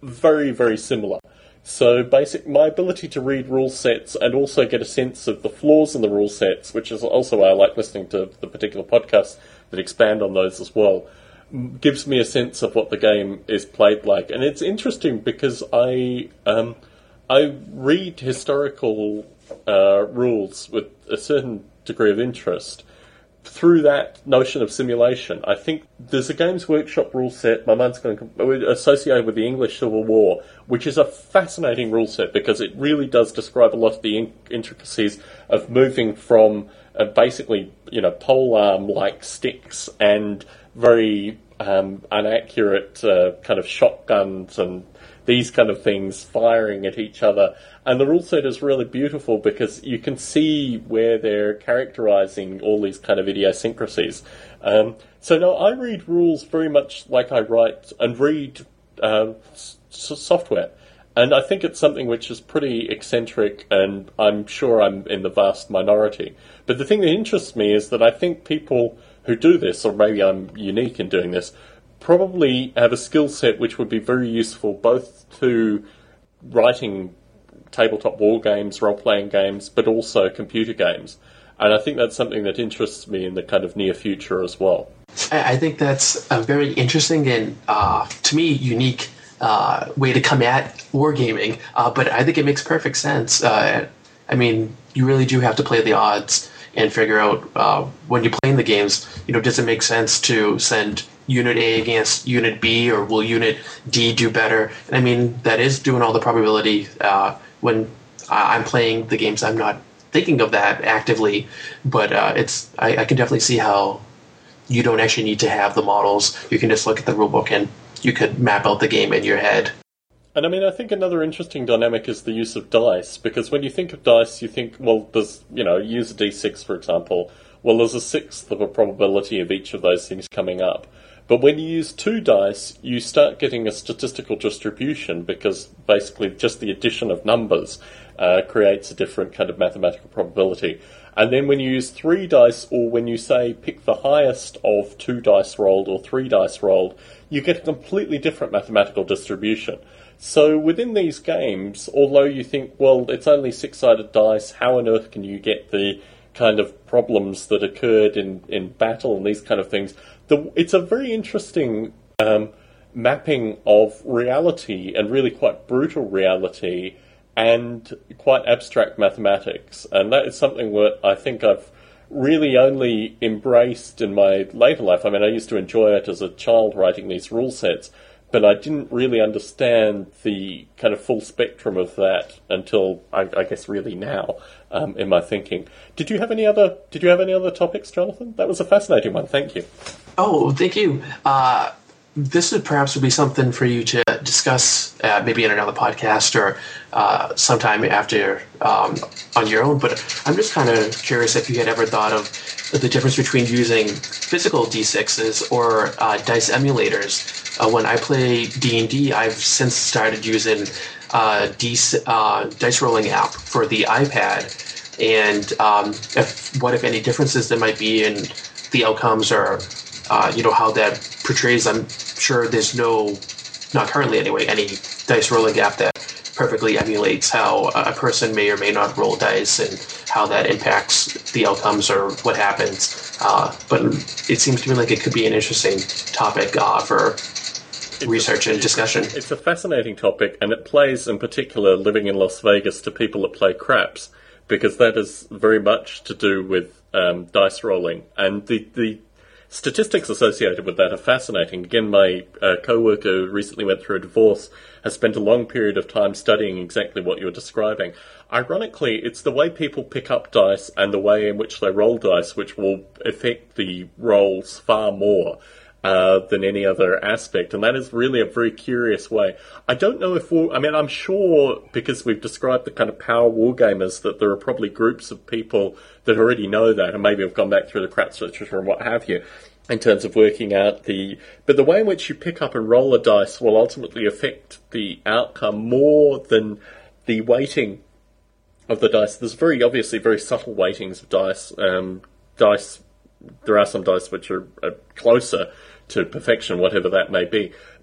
very, very similar. So basic, my ability to read rule sets and also get a sense of the flaws in the rule sets, which is also why I like listening to the particular podcasts that expand on those as well, gives me a sense of what the game is played like. And it's interesting because I um, I read historical uh, rules with a certain degree of interest through that notion of simulation. I think there's a Games Workshop rule set, my mind's going to, associated with the English Civil War, which is a fascinating rule set because it really does describe a lot of the in- intricacies of moving from uh, basically, you know, polearm-like sticks and very um, inaccurate uh, kind of shotguns and these kind of things firing at each other. And the rule set is really beautiful because you can see where they're characterizing all these kind of idiosyncrasies. Um, so now I read rules very much like I write and read uh, s- software. And I think it's something which is pretty eccentric, and I'm sure I'm in the vast minority. But the thing that interests me is that I think people who do this, or maybe I'm unique in doing this, probably have a skill set which would be very useful both to writing tabletop war games, role-playing games, but also computer games. And I think that's something that interests me in the kind of near future as well. I think that's a very interesting and, uh, to me, unique uh, way to come at wargaming, uh, but I think it makes perfect sense. Uh, I mean, you really do have to play the odds and figure out uh, when you're playing the games, you know, does it make sense to send Unit A against Unit B, or will Unit D do better? And I mean, that is doing all the probability. Uh, when I'm playing the games, I'm not thinking of that actively, but uh, it's I, I can definitely see how you don't actually need to have the models. You can just look at the rulebook and you could map out the game in your head. And I mean, I think another interesting dynamic is the use of dice, because when you think of dice, you think, well, there's, you know, use a d six, for example. Well, there's a sixth of a probability of each of those things coming up. But when you use two dice, you start getting a statistical distribution, because basically just the addition of numbers uh, creates a different kind of mathematical probability. And then when you use three dice, or when you say pick the highest of two dice rolled or three dice rolled, you get a completely different mathematical distribution. So within these games, although you think, well, it's only six-sided dice, how on earth can you get the kind of problems that occurred in, in battle and these kind of things, the, it's a very interesting um, mapping of reality, and really quite brutal reality, and quite abstract mathematics. And that is something that I think I've really only embraced in my later life. I mean, I used to enjoy it as a child, writing these rule sets, but I didn't really understand the kind of full spectrum of that until, I, I guess, really now um, in my thinking. Did you have any other? Did you have any other topics, Jonathan? That was a fascinating one. Thank you. Oh, thank you. Uh, this would perhaps would be something for you to discuss, uh, maybe in another podcast or uh, sometime after um, on your own. But I'm just kind of curious if you had ever thought of the difference between using physical d sixes or uh, dice emulators. Uh, when I play D and D, I've since started using uh, D- uh, dice rolling app for the iPad. And um, if, what, if any, differences there might be in the outcomes, or uh, you know, how that portrays. I'm sure there's no, not currently anyway, any dice rolling app that perfectly emulates how a person may or may not roll dice and how that impacts the outcomes or what happens. Uh, but it seems to me like it could be an interesting topic uh, for it's research a, and discussion. It's a fascinating topic, and it plays in particular, living in Las Vegas, to people that play craps, because that is very much to do with um, dice rolling. And the, the statistics associated with that are fascinating. Again, my uh, co-worker who recently went through a divorce has spent a long period of time studying exactly what you're describing. Ironically, it's the way people pick up dice and the way in which they roll dice which will affect the rolls far more uh, than any other aspect. And that is really a very curious way. I don't know if we'll, I mean, I'm sure, because we've described the kind of power wargamers, that there are probably groups of people that already know that, and maybe have gone back through the craps literature and what have you, in terms of working out the... But the way in which you pick up and roll a dice will ultimately affect the outcome more than the weighting of the dice. There's very obviously very subtle weightings of dice. Um, dice, there are some dice which are, are closer to perfection, whatever that may be. But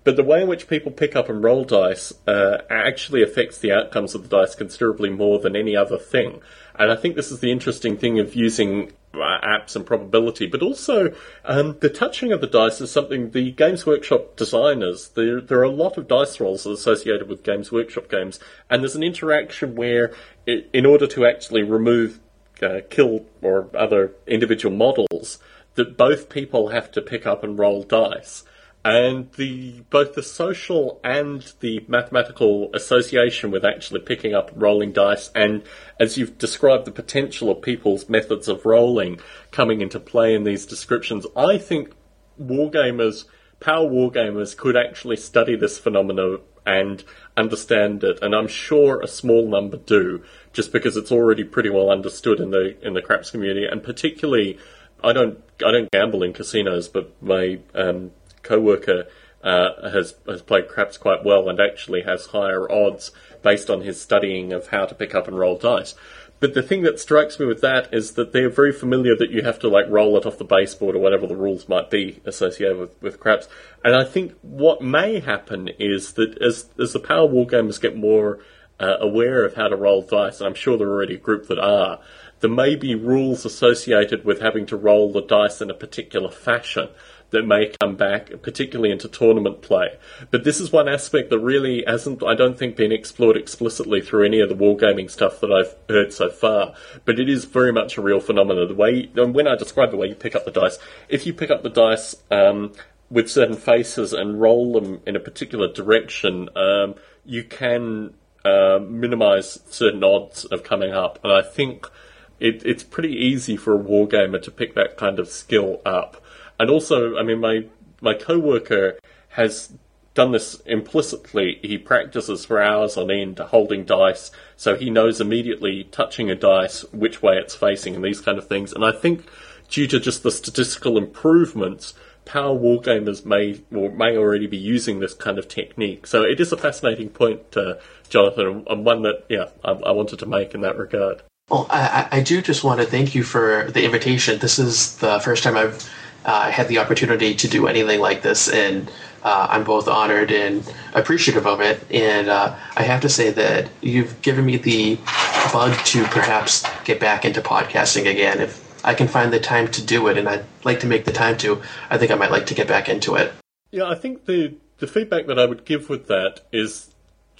but the way in which people pick up and roll dice uh, actually affects the outcomes of the dice considerably more than any other thing. And I think this is the interesting thing of using uh, apps and probability, but also um, the touching of the dice is something the Games Workshop designers, there, there are a lot of dice rolls associated with Games Workshop games, and there's an interaction where, it, in order to actually remove, uh, kill, or other individual models, that both people have to pick up and roll dice. And the both the social and the mathematical association with actually picking up and rolling dice, and as you've described the potential of people's methods of rolling coming into play in these descriptions, I think wargamers, power wargamers could actually study this phenomenon and understand it, and I'm sure a small number do, just because it's already pretty well understood in the in the craps community, and particularly, I don't I don't gamble in casinos, but my um, co-worker uh, has has played craps quite well and actually has higher odds based on his studying of how to pick up and roll dice. But the thing that strikes me with that is that they're very familiar that you have to like roll it off the baseboard or whatever the rules might be associated with, with craps. And I think what may happen is that as as the power wargamers get more uh, aware of how to roll dice, and I'm sure there are already a group that are, there may be rules associated with having to roll the dice in a particular fashion that may come back, particularly into tournament play. But this is one aspect that really hasn't, I don't think, been explored explicitly through any of the wargaming stuff that I've heard so far. But it is very much a real phenomenon. The way, and when I describe the way you pick up the dice, if you pick up the dice um, with certain faces and roll them in a particular direction, um, you can uh, minimise certain odds of coming up. And I think it, it's pretty easy for a wargamer to pick that kind of skill up. And also, I mean, my my co-worker has done this implicitly. He practices for hours on end holding dice, so he knows immediately, touching a dice, which way it's facing and these kind of things. And I think due to just the statistical improvements, power wargamers may or may already be using this kind of technique. So it is a fascinating point, uh, Jonathan, and one that, yeah, I, I wanted to make in that regard. Well, I, I do just want to thank you for the invitation. This is the first time I've Uh, had the opportunity to do anything like this, and uh, I'm both honored and appreciative of it. And uh, I have to say that you've given me the bug to perhaps get back into podcasting again. If I can find the time to do it, and I'd like to make the time to, I think I might like to get back into it. Yeah, I think the, the feedback that I would give with that is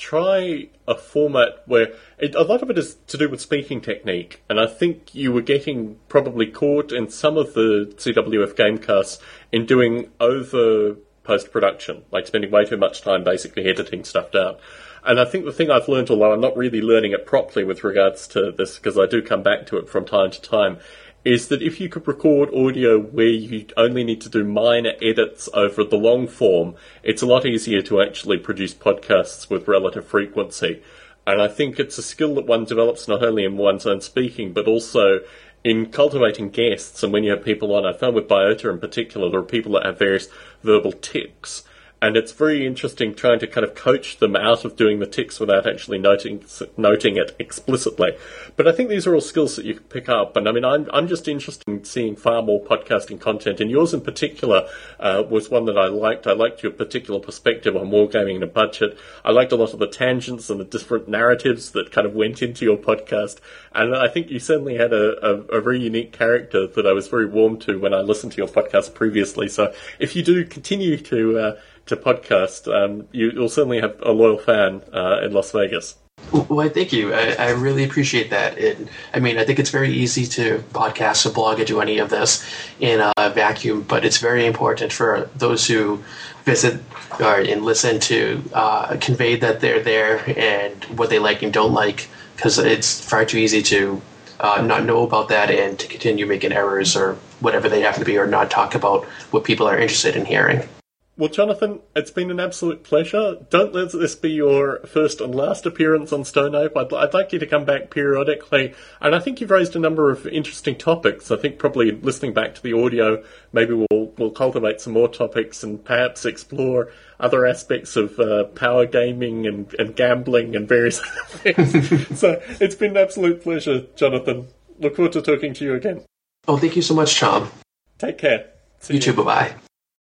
try a format where it, a lot of it is to do with speaking technique, and I think you were getting probably caught in some of the C W F Gamecasts in doing over post-production, like spending way too much time basically editing stuff down. And I think the thing I've learned, although I'm not really learning it properly with regards to this, because I do come back to it from time to time, is that if you could record audio where you only need to do minor edits over the long form, it's a lot easier to actually produce podcasts with relative frequency. And I think it's a skill that one develops not only in one's own speaking, but also in cultivating guests. And when you have people on, I found with Biota in particular, there are people that have various verbal tics. And it's very interesting trying to kind of coach them out of doing the tics without actually noting noting it explicitly. But I think these are all skills that you can pick up. And I mean, I'm I'm just interested in seeing far more podcasting content. And yours in particular uh, was one that I liked. I liked your particular perspective on wargaming and a budget. I liked a lot of the tangents and the different narratives that kind of went into your podcast. And I think you certainly had a, a, a very unique character that I was very warm to when I listened to your podcast previously. So if you do continue to... Uh, to podcast, um, you, you'll certainly have a loyal fan uh, in Las Vegas. Well, thank you. I, I really appreciate that. And I mean, I think it's very easy to podcast, to blog, or do any of this in a vacuum, but it's very important for those who visit or and listen to uh, convey that they're there and what they like and don't like, because it's far too easy to uh, not know about that and to continue making errors or whatever they happen to be, or not talk about what people are interested in hearing. Well, Jonathan, it's been an absolute pleasure. Don't let this be your first and last appearance on Stone Ape. I'd, I'd like you to come back periodically. And I think you've raised a number of interesting topics. I think probably listening back to the audio, maybe we'll, we'll cultivate some more topics and perhaps explore other aspects of uh, power gaming and, and gambling and various other things. So it's been an absolute pleasure, Jonathan. Look forward to talking to you again. Oh, thank you so much, Tom. Take care. See you, you too. Bye-bye.